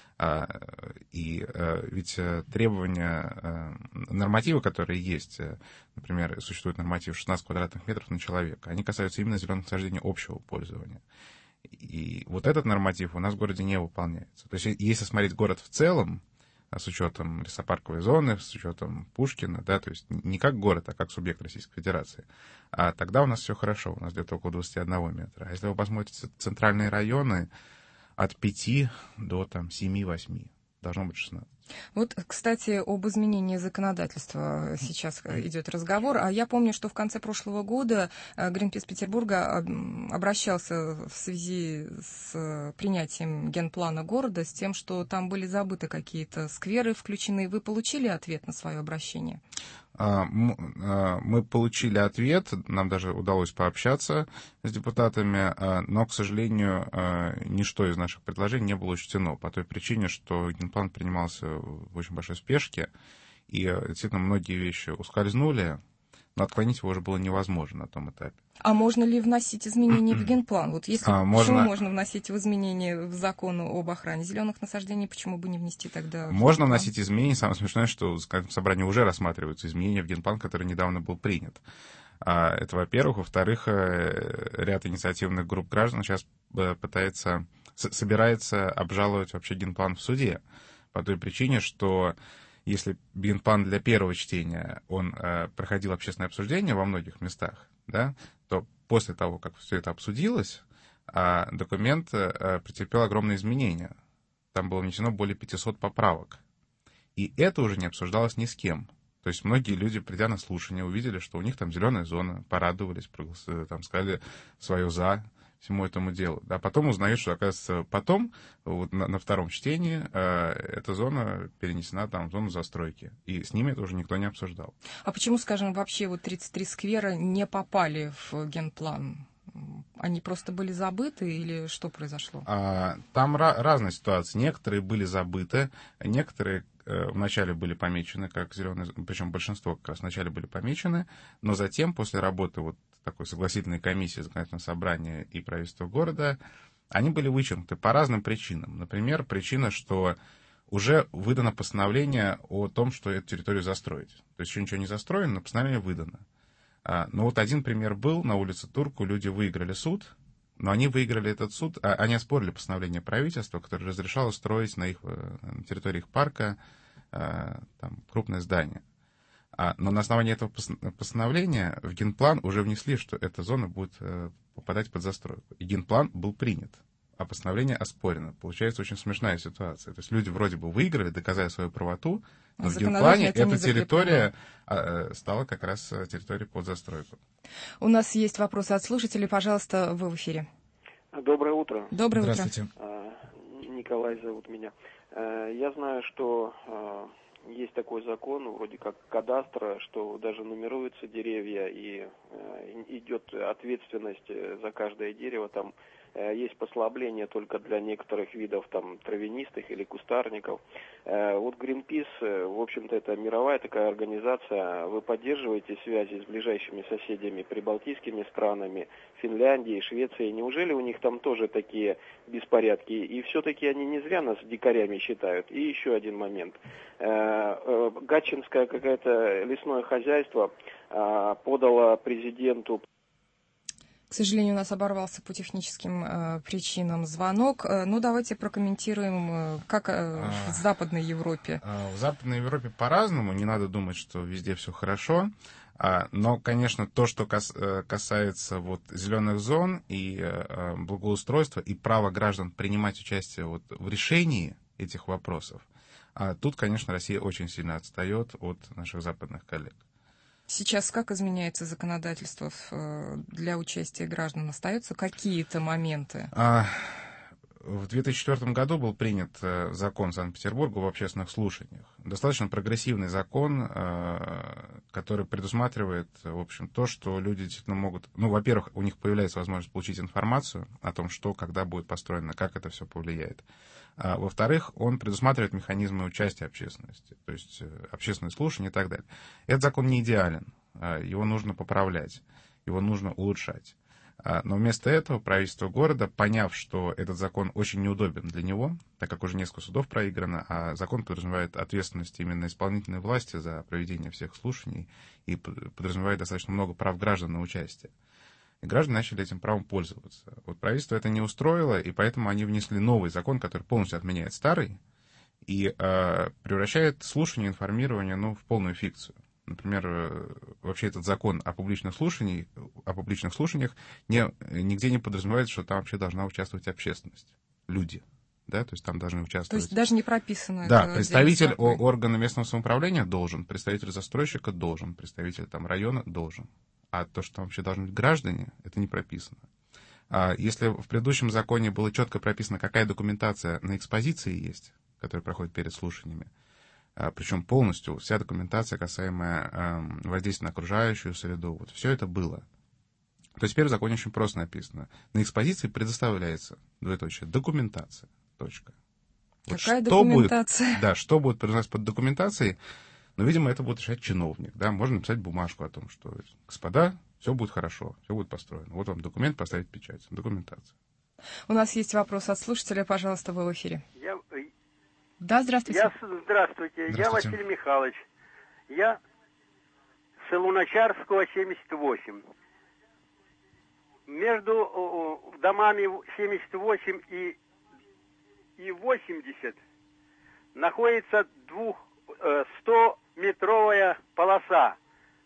И ведь требования, нормативы, которые есть, например, существует норматив 16 квадратных метров на человека, они касаются именно зеленых насаждений общего пользования. И вот этот норматив у нас в городе не выполняется. То есть если смотреть город в целом, с учетом лесопарковой зоны, с учетом Пушкина, да, то есть не как город, а как субъект Российской Федерации, тогда у нас все хорошо, у нас где-то около 21 метра. А если вы посмотрите центральные районы, от 5 до 7-8. Должно быть 16. Вот, кстати, об изменении законодательства сейчас идет разговор. А я помню, что в конце прошлого года Greenpeace Петербурга обращался в связи с принятием генплана города с тем, что там были забыты какие-то скверы включены. Вы получили ответ на свое обращение? Мы получили ответ, нам даже удалось пообщаться с депутатами, но, к сожалению, ничто из наших предложений не было учтено по той причине, что генплан принимался в очень большой спешке, и действительно многие вещи ускользнули, но отклонить его уже было невозможно на том этапе. А можно ли вносить изменения в генплан? Вот если почему можно вносить изменения в закон об охране зеленых насаждений, почему бы не внести тогда? Можно вносить изменения. Самое смешное, что в собрании уже рассматриваются изменения в генплан, который недавно был принят. Это, во-первых. Во-вторых, ряд инициативных групп граждан сейчас собирается обжаловать вообще генплан в суде по той причине, что если генплан для первого чтения, он проходил общественное обсуждение во многих местах, да, то после того, как все это обсудилось, документ претерпел огромные изменения. Там было внесено более 500 поправок. И это уже не обсуждалось ни с кем. То есть многие люди, придя на слушание, увидели, что у них там зеленая зона, порадовались, там сказали свое «за» всему этому делу. А потом узнают, что, оказывается, потом, вот на втором чтении, эта зона перенесена там в зону застройки. И с ними это уже никто не обсуждал. А почему, скажем, вообще вот 33 сквера не попали в генплан? Они просто были забыты или что произошло? Там разные ситуации. Некоторые были забыты, некоторые вначале были помечены как зеленые, причем большинство как раз вначале были помечены, но затем, после работы вот такой согласительной комиссии законодательного собрания и правительства города, они были вычеркнуты по разным причинам. Например, причина, что уже выдано постановление о том, что эту территорию застроить. То есть еще ничего не застроено, но постановление выдано. Но вот один пример был, на улице Турку люди выиграли суд, но они выиграли этот суд, они оспорили постановление правительства, которое разрешало строить на территории их парка там, крупное здание. Но на основании этого постановления в генплан уже внесли, что эта зона будет попадать под застройку. И генплан был принят, а постановление оспорено. Получается очень смешная ситуация. То есть люди вроде бы выиграли, доказали свою правоту, но в генплане эта территория стала как раз территорией под застройку. У нас есть вопросы от слушателей. Пожалуйста, вы в эфире. Доброе утро. Доброе утро. Здравствуйте. Николай зовут меня. Я знаю, что есть такой закон, вроде как кадастра, что даже нумеруются деревья и идет ответственность за каждое дерево. Там есть послабление только для некоторых видов там травянистых или кустарников. Вот Greenpeace, в общем-то, это мировая такая организация. Вы поддерживаете связи с ближайшими соседями, прибалтийскими странами, Финляндией, Швецией. Неужели у них там тоже такие беспорядки? И все-таки они не зря нас дикарями считают. И еще один момент. Гатчинское какое-то лесное хозяйство подало президенту. К сожалению, у нас оборвался по техническим причинам звонок. Ну, давайте прокомментируем, как в Западной Европе. В Западной Европе по-разному. Не надо думать, что везде все хорошо. Но, конечно, то, что касается вот зеленых зон и благоустройства и права граждан принимать участие вот в решении этих вопросов, тут, конечно, Россия очень сильно отстает от наших западных коллег. Сейчас как изменяется законодательство для участия граждан? Остаются какие-то моменты? В 2004 году был принят закон Санкт-Петербурга об общественных слушаниях. Достаточно прогрессивный закон, который предусматривает, в общем, то, что люди действительно могут... Ну, во-первых, у них появляется возможность получить информацию о том, что, когда будет построено, как это все повлияет. Во-вторых, он предусматривает механизмы участия общественности, то есть общественные слушания и так далее. Этот закон не идеален, его нужно поправлять, его нужно улучшать. Но вместо этого правительство города, поняв, что этот закон очень неудобен для него, так как уже несколько судов проиграно, а закон подразумевает ответственность именно исполнительной власти за проведение всех слушаний и подразумевает достаточно много прав граждан на участие. И граждане начали этим правом пользоваться. Вот правительство это не устроило, и поэтому они внесли новый закон, который полностью отменяет старый и превращает слушание, информирование в полную фикцию. Например, вообще этот закон о публичных слушаниях нигде не подразумевает, что там вообще должна участвовать общественность, люди. Да, то есть там должны участвовать... То есть даже не прописано. Да, представитель органа местного самоуправления должен, представитель застройщика должен, представитель там района должен. А то, что там вообще должны быть граждане, это не прописано. Если в предыдущем законе было четко прописано, какая документация на экспозиции есть, которая проходит перед слушаниями, причем полностью вся документация, касаемая воздействия на окружающую среду, вот все это было. То есть теперь в законе очень просто написано. На экспозиции предоставляется, документация, точка. Вот какая документация? Что будет предоставляться под документацией, но, видимо, это будет решать чиновник. Да? Можно написать бумажку о том, что, господа, все будет хорошо, все будет построено. Вот вам документ, поставить печать, документация. У нас есть вопрос от слушателя, пожалуйста, вы в эфире. Да, здравствуйте. Здравствуйте. Я Василий Михайлович. Я с Луначарского, 78. Между домами 78 и 80 находится 100-метровая полоса,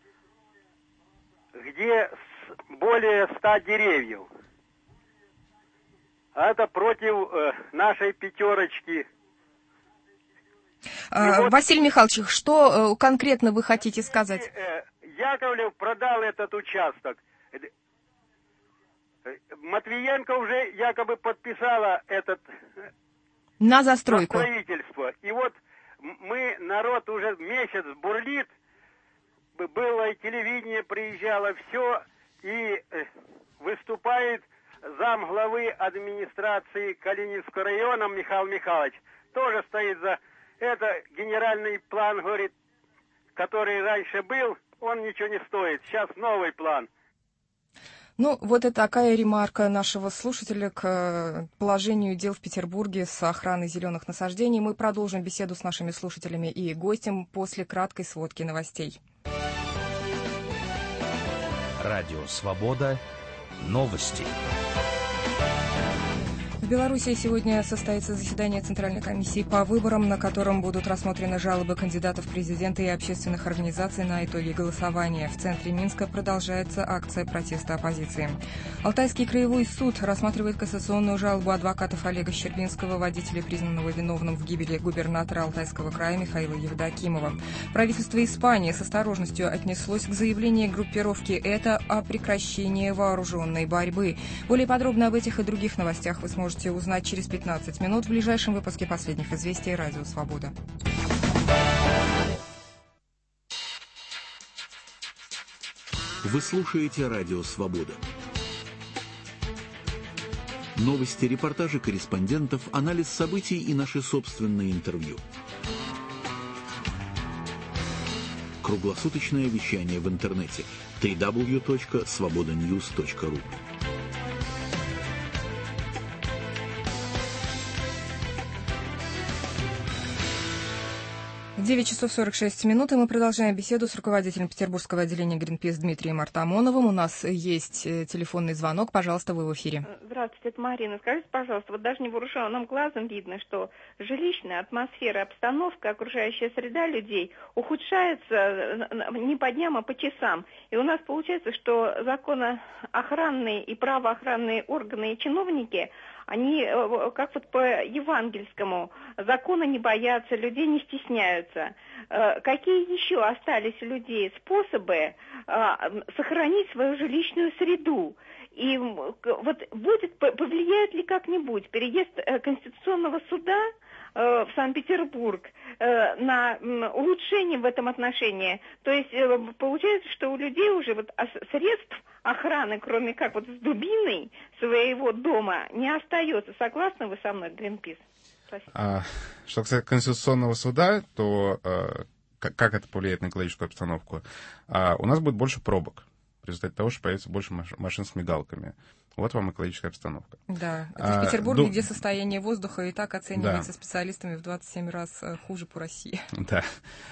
где более 100 деревьев. А это против нашей пятерочки. Василий Михайлович, что конкретно вы хотите сказать? Яковлев продал этот участок. Матвиенко уже якобы подписала этот на застройку. На строительство. И вот мы, народ уже месяц бурлит, было и телевидение приезжало, все, и выступает замглавы администрации Калининского района Михаил Михайлович, тоже стоит за это. Генеральный план, говорит, который раньше был, он ничего не стоит, сейчас новый план. Ну, вот это такая ремарка нашего слушателя к положению дел в Петербурге с охраной зеленых насаждений. Мы продолжим беседу с нашими слушателями и гостем после краткой сводки новостей. Радио «Свобода». Новости. В Беларуси сегодня состоится заседание Центральной комиссии по выборам, на котором будут рассмотрены жалобы кандидатов в президенты и общественных организаций на итоги голосования. В центре Минска продолжается акция протеста оппозиции. Алтайский краевой суд рассматривает кассационную жалобу адвокатов Олега Щербинского, водителя, признанного виновным в гибели губернатора Алтайского края Михаила Евдокимова. Правительство Испании с осторожностью отнеслось к заявлению группировки «Это» о прекращении вооруженной борьбы. Более подробно об этих и других новостях вы сможете узнать через 15 минут в ближайшем выпуске последних известий «Радио Свобода». Вы слушаете «Радио Свобода». Новости, репортажи корреспондентов, анализ событий и наши собственные интервью. Круглосуточное вещание в интернете www.svobodanews.ru. 9 часов 46 минут, и мы продолжаем беседу с руководителем Петербургского отделения Greenpeace Дмитрием Артамоновым. У нас есть телефонный звонок. Пожалуйста, вы в эфире. Здравствуйте, это Марина. Скажите, пожалуйста, вот даже невооруженным глазом видно, что жилищная атмосфера, обстановка, окружающая среда людей ухудшается не по дням, а по часам. И у нас получается, что законоохранные и правоохранные органы и чиновники, они как вот по евангельскому закона не боятся, людей не стесняются. Какие еще остались у людей способы сохранить свою жилищную среду? И вот повлияет ли как-нибудь переезд Конституционного суда в Санкт-Петербург на улучшение в этом отношении? То есть получается, что у людей уже вот средств охраны, кроме как вот с дубиной своего дома, не остается. Согласны вы со мной, Greenpeace? Что касается Конституционного суда, то как это повлияет на экологическую обстановку? У нас будет больше пробок в результате того, что появится больше машин с мигалками. Вот вам экологическая обстановка. Да, это в Петербурге, где состояние воздуха и так оценивается специалистами в 27 раз хуже по России. Да.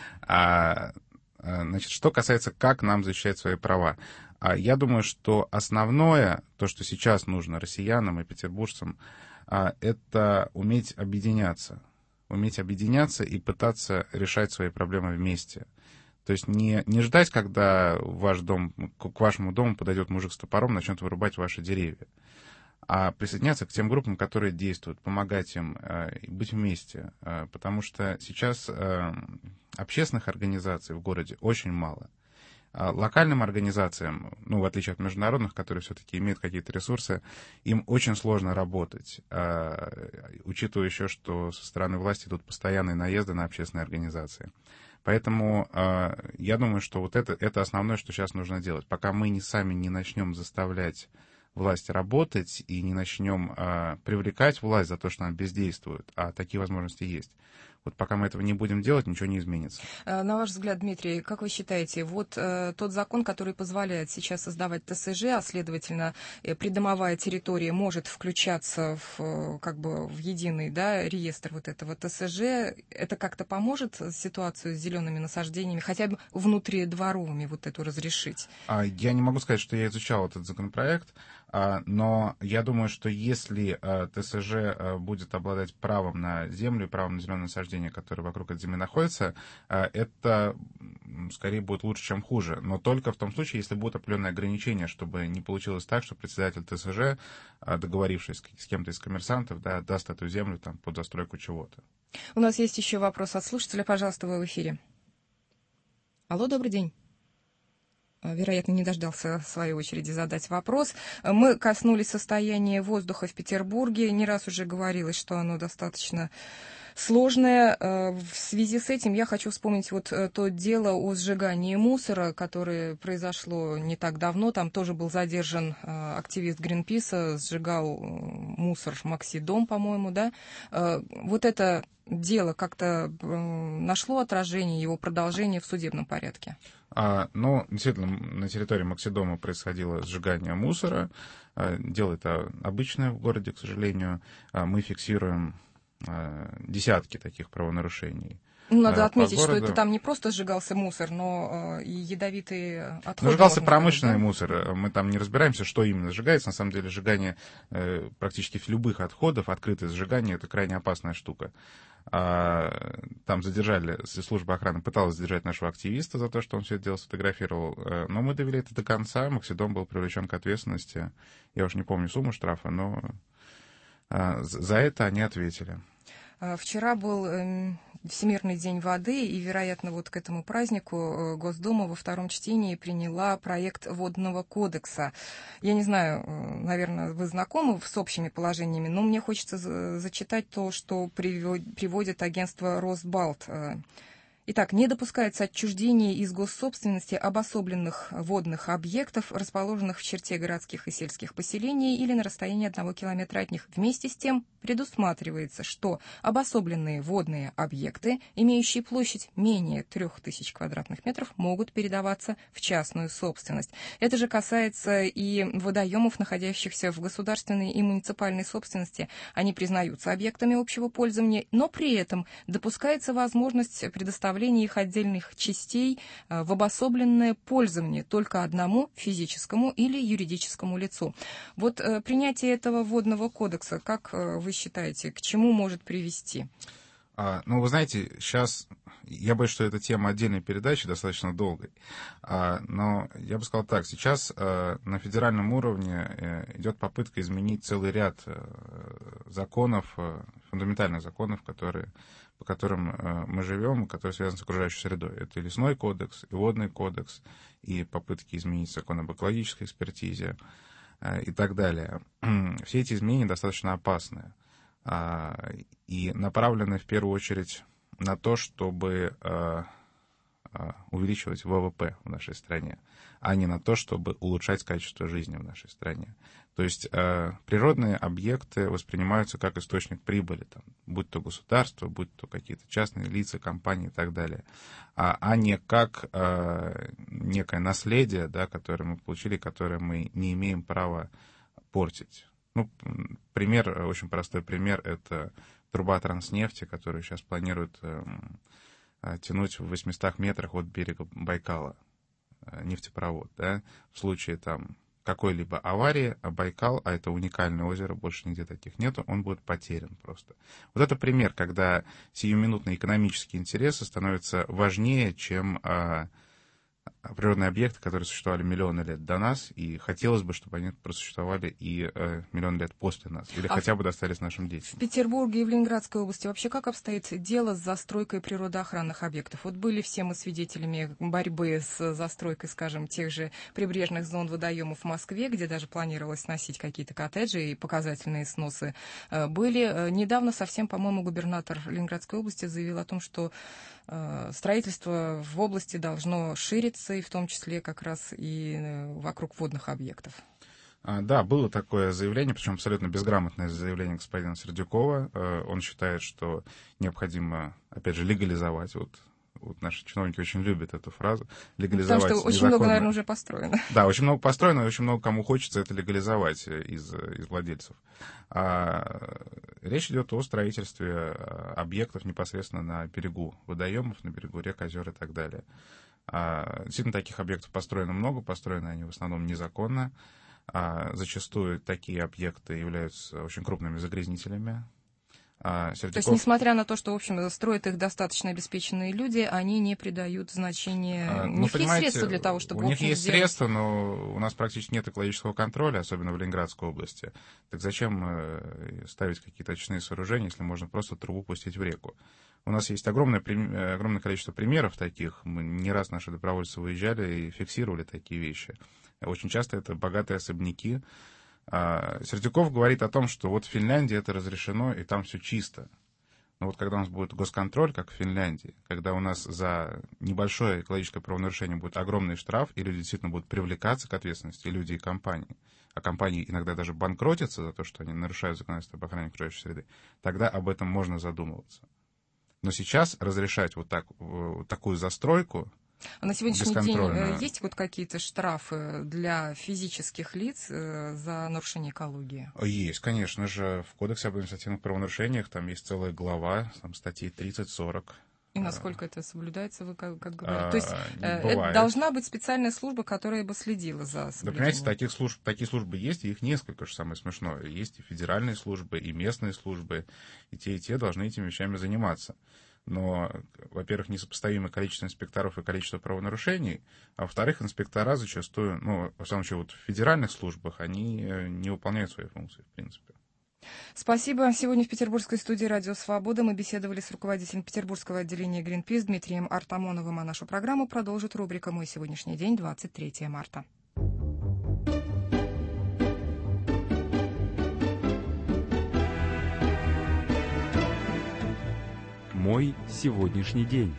Значит, что касается, как нам защищать свои права. Я думаю, что основное, то, что сейчас нужно россиянам и петербуржцам, это уметь объединяться. Уметь объединяться и пытаться решать свои проблемы вместе. То есть не ждать, когда к вашему дому подойдет мужик с топором, начнет вырубать ваши деревья, а присоединяться к тем группам, которые действуют, помогать им, быть вместе. Потому что сейчас общественных организаций в городе очень мало. Локальным организациям, в отличие от международных, которые все-таки имеют какие-то ресурсы, им очень сложно работать, учитывая еще, что со стороны власти идут постоянные наезды на общественные организации. Поэтому я думаю, что вот это основное, что сейчас нужно делать. Пока мы сами не начнем заставлять власть работать и не начнем привлекать власть за то, что она бездействует, а такие возможности есть. Вот пока мы этого не будем делать, ничего не изменится. На ваш взгляд, Дмитрий, как вы считаете, вот тот закон, который позволяет сейчас создавать ТСЖ, а следовательно, придомовая территория может включаться в единый реестр вот этого ТСЖ, это как-то поможет ситуацию с зелеными насаждениями, хотя бы внутридворовыми вот эту разрешить? Я не могу сказать, что я изучал этот законопроект, но я думаю, что если ТСЖ будет обладать правом на землю, правом на зеленое насаждение, которое вокруг этой земли находится, это скорее будет лучше, чем хуже. Но только в том случае, если будут определенные ограничения, чтобы не получилось так, что председатель ТСЖ, договорившись с кем-то из коммерсантов, даст эту землю под застройку чего-то. У нас есть еще вопрос от слушателя. Пожалуйста, вы в эфире. Алло, добрый день. Вероятно, не дождался в свою очереди задать вопрос. Мы коснулись состояния воздуха в Петербурге. Не раз уже говорилось, что оно достаточно сложное. В связи с этим я хочу вспомнить то дело о сжигании мусора, которое произошло не так давно. Там тоже был задержан активист Гринписа, сжигал мусор в Макси-дом, по-моему, да? Вот это дело как-то нашло отражение, его продолжение в судебном порядке? Действительно, на территории Макси-дома происходило сжигание мусора. Дело это обычное в городе, к сожалению. Мы фиксируем десятки таких правонарушений. Надо отметить, что это там не просто сжигался мусор, но и ядовитые отходы. Сжигался промышленный мусор. Мы там не разбираемся, что именно сжигается. На самом деле сжигание практически любых отходов, открытое сжигание, это крайне опасная штука. Там задержали, служба охраны пыталась задержать нашего активиста за то, что он все это дело сфотографировал, но мы довели это до конца, Макси-дом был привлечен к ответственности. Я уж не помню сумму штрафа, но за это они ответили. Вчера был Всемирный день воды, и, вероятно, к этому празднику Госдума во втором чтении приняла проект Водного кодекса. Я не знаю, наверное, вы знакомы с общими положениями, но мне хочется зачитать то, что приводит агентство Росбалт. Итак, не допускается отчуждение из госсобственности обособленных водных объектов, расположенных в черте городских и сельских поселений или на расстоянии 1 километра от них. Вместе с тем предусматривается, что обособленные водные объекты, имеющие площадь менее 3000 квадратных метров, могут передаваться в частную собственность. Это же касается и водоемов, находящихся в государственной и муниципальной собственности. Они признаются объектами общего пользования, но при этом допускается возможность предоставления их отдельных частей в обособленное пользование только одному физическому или юридическому лицу. Принятие этого водного кодекса, как вы считаете, к чему может привести? Вы знаете, сейчас я боюсь, что эта тема отдельной передачи достаточно долгой. Но я бы сказал так, сейчас на федеральном уровне идет попытка изменить целый ряд законов, фундаментальных законов, по которым мы живем, которые связаны с окружающей средой. Это и лесной кодекс, и водный кодекс, и попытки изменить закон об экологической экспертизе и так далее. Все эти изменения достаточно опасны и направлены в первую очередь на то, чтобы увеличивать ВВП в нашей стране, а не на то, чтобы улучшать качество жизни в нашей стране. То есть природные объекты воспринимаются как источник прибыли, будь то государство, будь то какие-то частные лица, компании и так далее, а не как некое наследие, которое мы получили, которое мы не имеем права портить. Пример, очень простой пример, это труба Транснефти, которую сейчас планируют тянуть в 800 метрах от берега Байкала, нефтепровод. В случае какой-либо аварии, Байкал, а это уникальное озеро, больше нигде таких нету, он будет потерян просто. Вот это пример, когда сиюминутные экономические интересы становятся важнее, чем природные объекты, которые существовали миллионы лет до нас, и хотелось бы, чтобы они просуществовали и миллион лет после нас, или хотя бы достались нашим детям. В Петербурге и в Ленинградской области вообще как обстоит дело с застройкой природоохранных объектов? Вот были все мы свидетелями борьбы с застройкой, скажем, тех же прибрежных зон водоемов в Москве, где даже планировалось сносить какие-то коттеджи, и показательные сносы были. Недавно совсем, по-моему, губернатор Ленинградской области заявил о том, что строительство в области должно шириться, и в том числе как раз и вокруг водных объектов. Да, было такое заявление, причем абсолютно безграмотное заявление господина Сердюкова. Он считает, что необходимо, опять же, легализовать. Вот наши чиновники очень любят эту фразу. Легализовать. Потому что очень много, наверное, уже построено. Да, очень много построено, и очень много кому хочется это легализовать из владельцев. Речь идет о строительстве объектов непосредственно на берегу водоемов, на берегу рек, озер и так далее. Действительно, таких объектов построено много, построены они в основном незаконно. Зачастую такие объекты являются очень крупными загрязнителями. То есть, несмотря на то, что, в общем, строят их достаточно обеспеченные люди, они не придают значения... У них есть средства для того, чтобы... У них есть средства, но у нас практически нет экологического контроля, особенно в Ленинградской области. Так зачем ставить какие-то очистные сооружения, если можно просто трубу пустить в реку? У нас есть огромное количество примеров таких. Мы не раз наши добровольцы выезжали и фиксировали такие вещи. Очень часто это богатые особняки. Сердюков говорит о том, что вот в Финляндии это разрешено, и там все чисто. Но вот когда у нас будет госконтроль, как в Финляндии, когда у нас за небольшое экологическое правонарушение будет огромный штраф, и люди действительно будут привлекаться к ответственности, и люди, и компании, а компании иногда даже банкротятся за то, что они нарушают законодательство об охране окружающей среды, тогда об этом можно задумываться. Но сейчас разрешать вот такую застройку, а на сегодняшний день есть вот какие-то штрафы для физических лиц за нарушение экологии? Есть, конечно же. В Кодексе об административных правонарушениях там есть целая глава, там статьи 30-40. И насколько это соблюдается, вы как говорите? То есть это должна быть специальная служба, которая бы следила за соблюдением? Да, понимаете, такие службы есть, и их несколько, что самое смешное. Есть и федеральные службы, и местные службы, и те должны этими вещами заниматься. Но, во-первых, несопоставимое количество инспекторов и количество правонарушений, а во-вторых, инспектора зачастую, во всяком случае, вот в федеральных службах, они не выполняют свои функции, в принципе. Спасибо. Сегодня в петербургской студии «Радио Свобода» мы беседовали с руководителем петербургского отделения Greenpeace Дмитрием Артамоновым, а нашу программу продолжит рубрика «Мой сегодняшний день», 23 марта. Мой сегодняшний день.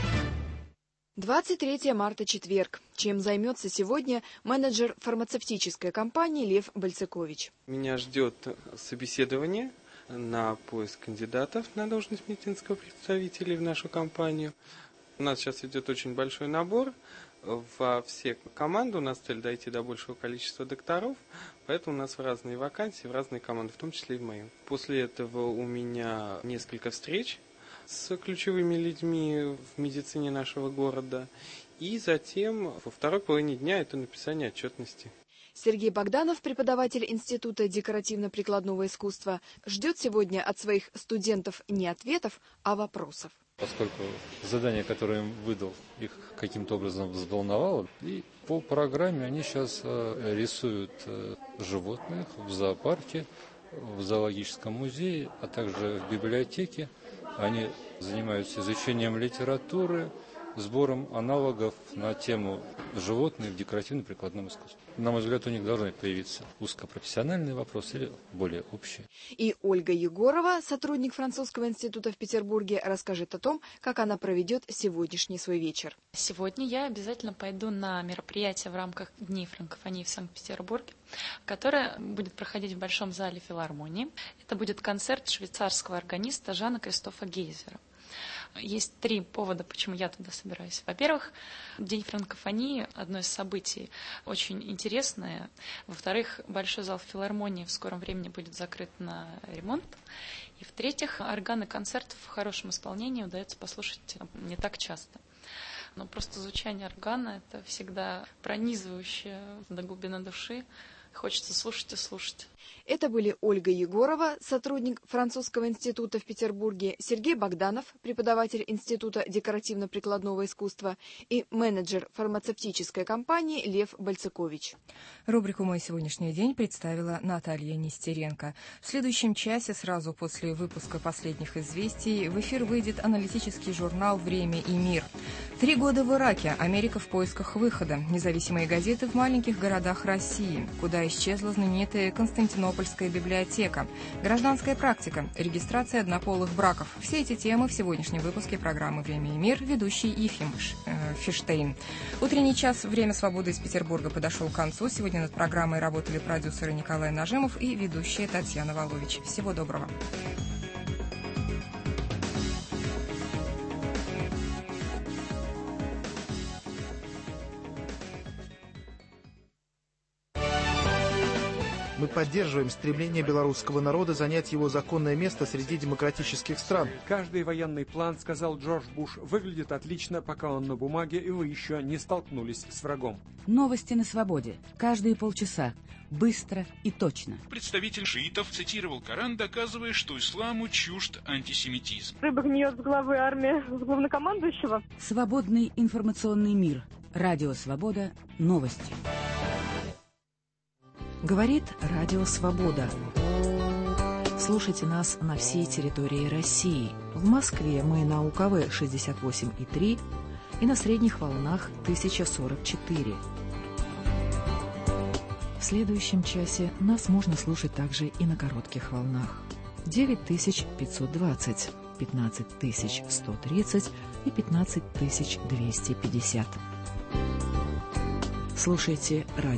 23 марта, четверг. Чем займется сегодня менеджер фармацевтической компании Лев Бальцыкович? Меня ждет собеседование на поиск кандидатов на должность медицинского представителя в нашу компанию. У нас сейчас идет очень большой набор. Во все команды у нас цель дойти до большего количества докторов, поэтому у нас в разные вакансии, в разные команды, в том числе и в мою. После этого у меня несколько встреч с ключевыми людьми в медицине нашего города. И затем во второй половине дня это написание отчетности. Сергей Богданов, преподаватель Института декоративно-прикладного искусства, ждет сегодня от своих студентов не ответов, а вопросов. Поскольку задание, которое им выдал, их каким-то образом взволновало, и по программе они сейчас рисуют животных в зоопарке, в зоологическом музее, а также в библиотеке. Они занимаются изучением литературы, сбором аналогов на тему животных в декоративно-прикладном искусстве. На мой взгляд, у них должны появиться узкопрофессиональные вопросы или более общие. И Ольга Егорова, сотрудник французского института в Петербурге, расскажет о том, как она проведет сегодняшний свой вечер. Сегодня я обязательно пойду на мероприятие в рамках Дней франкофонии в Санкт-Петербурге, которое будет проходить в Большом зале филармонии. Это будет концерт швейцарского органиста Жана Кристофа Гейзера. Есть 3 повода, почему я туда собираюсь. Во-первых, День франкофонии – одно из событий очень интересное. Во-вторых, Большой зал филармонии в скором времени будет закрыт на ремонт. И в-третьих, органы концертов в хорошем исполнении удается послушать не так часто. Но просто звучание органа – это всегда пронизывающее до глубины души, хочется слушать и слушать. Это были Ольга Егорова, сотрудник французского института в Петербурге, Сергей Богданов, преподаватель Института декоративно-прикладного искусства, и менеджер фармацевтической компании Лев Бальцыкович. Рубрику «Мой сегодняшний день» представила Наталья Нестеренко. В следующем часе, сразу после выпуска последних известий, в эфир выйдет аналитический журнал «Время и мир». 3 года в Ираке. Америка в поисках выхода. Независимые газеты в маленьких городах России. Куда исчезла знаменитая Константинопольская библиотека. Гражданская практика. Регистрация однополых браков. Все эти темы в сегодняшнем выпуске программы «Время и мир». Ведущий Ефим Фиштейн. Утренний час «Время свободы» из Петербурга подошел к концу. Сегодня над программой работали продюсеры Николай Нажимов и ведущая Татьяна Волович. Всего доброго. Мы поддерживаем стремление белорусского народа занять его законное место среди демократических стран. Каждый военный план, сказал Джордж Буш, выглядит отлично, пока он на бумаге, и вы еще не столкнулись с врагом. Новости на свободе. Каждые полчаса. Быстро и точно. Представитель шиитов цитировал Коран, доказывая, что исламу чужд антисемитизм. Рыба гниет с главы армии, с главнокомандующего. Свободный информационный мир. Радио «Свобода». Новости. Говорит Радио Свобода. Слушайте нас на всей территории России. В Москве мы на УКВ 68,3 и на средних волнах 1044. В следующем часе нас можно слушать также и на коротких волнах. 9520, 15130 и 15250. Слушайте радио.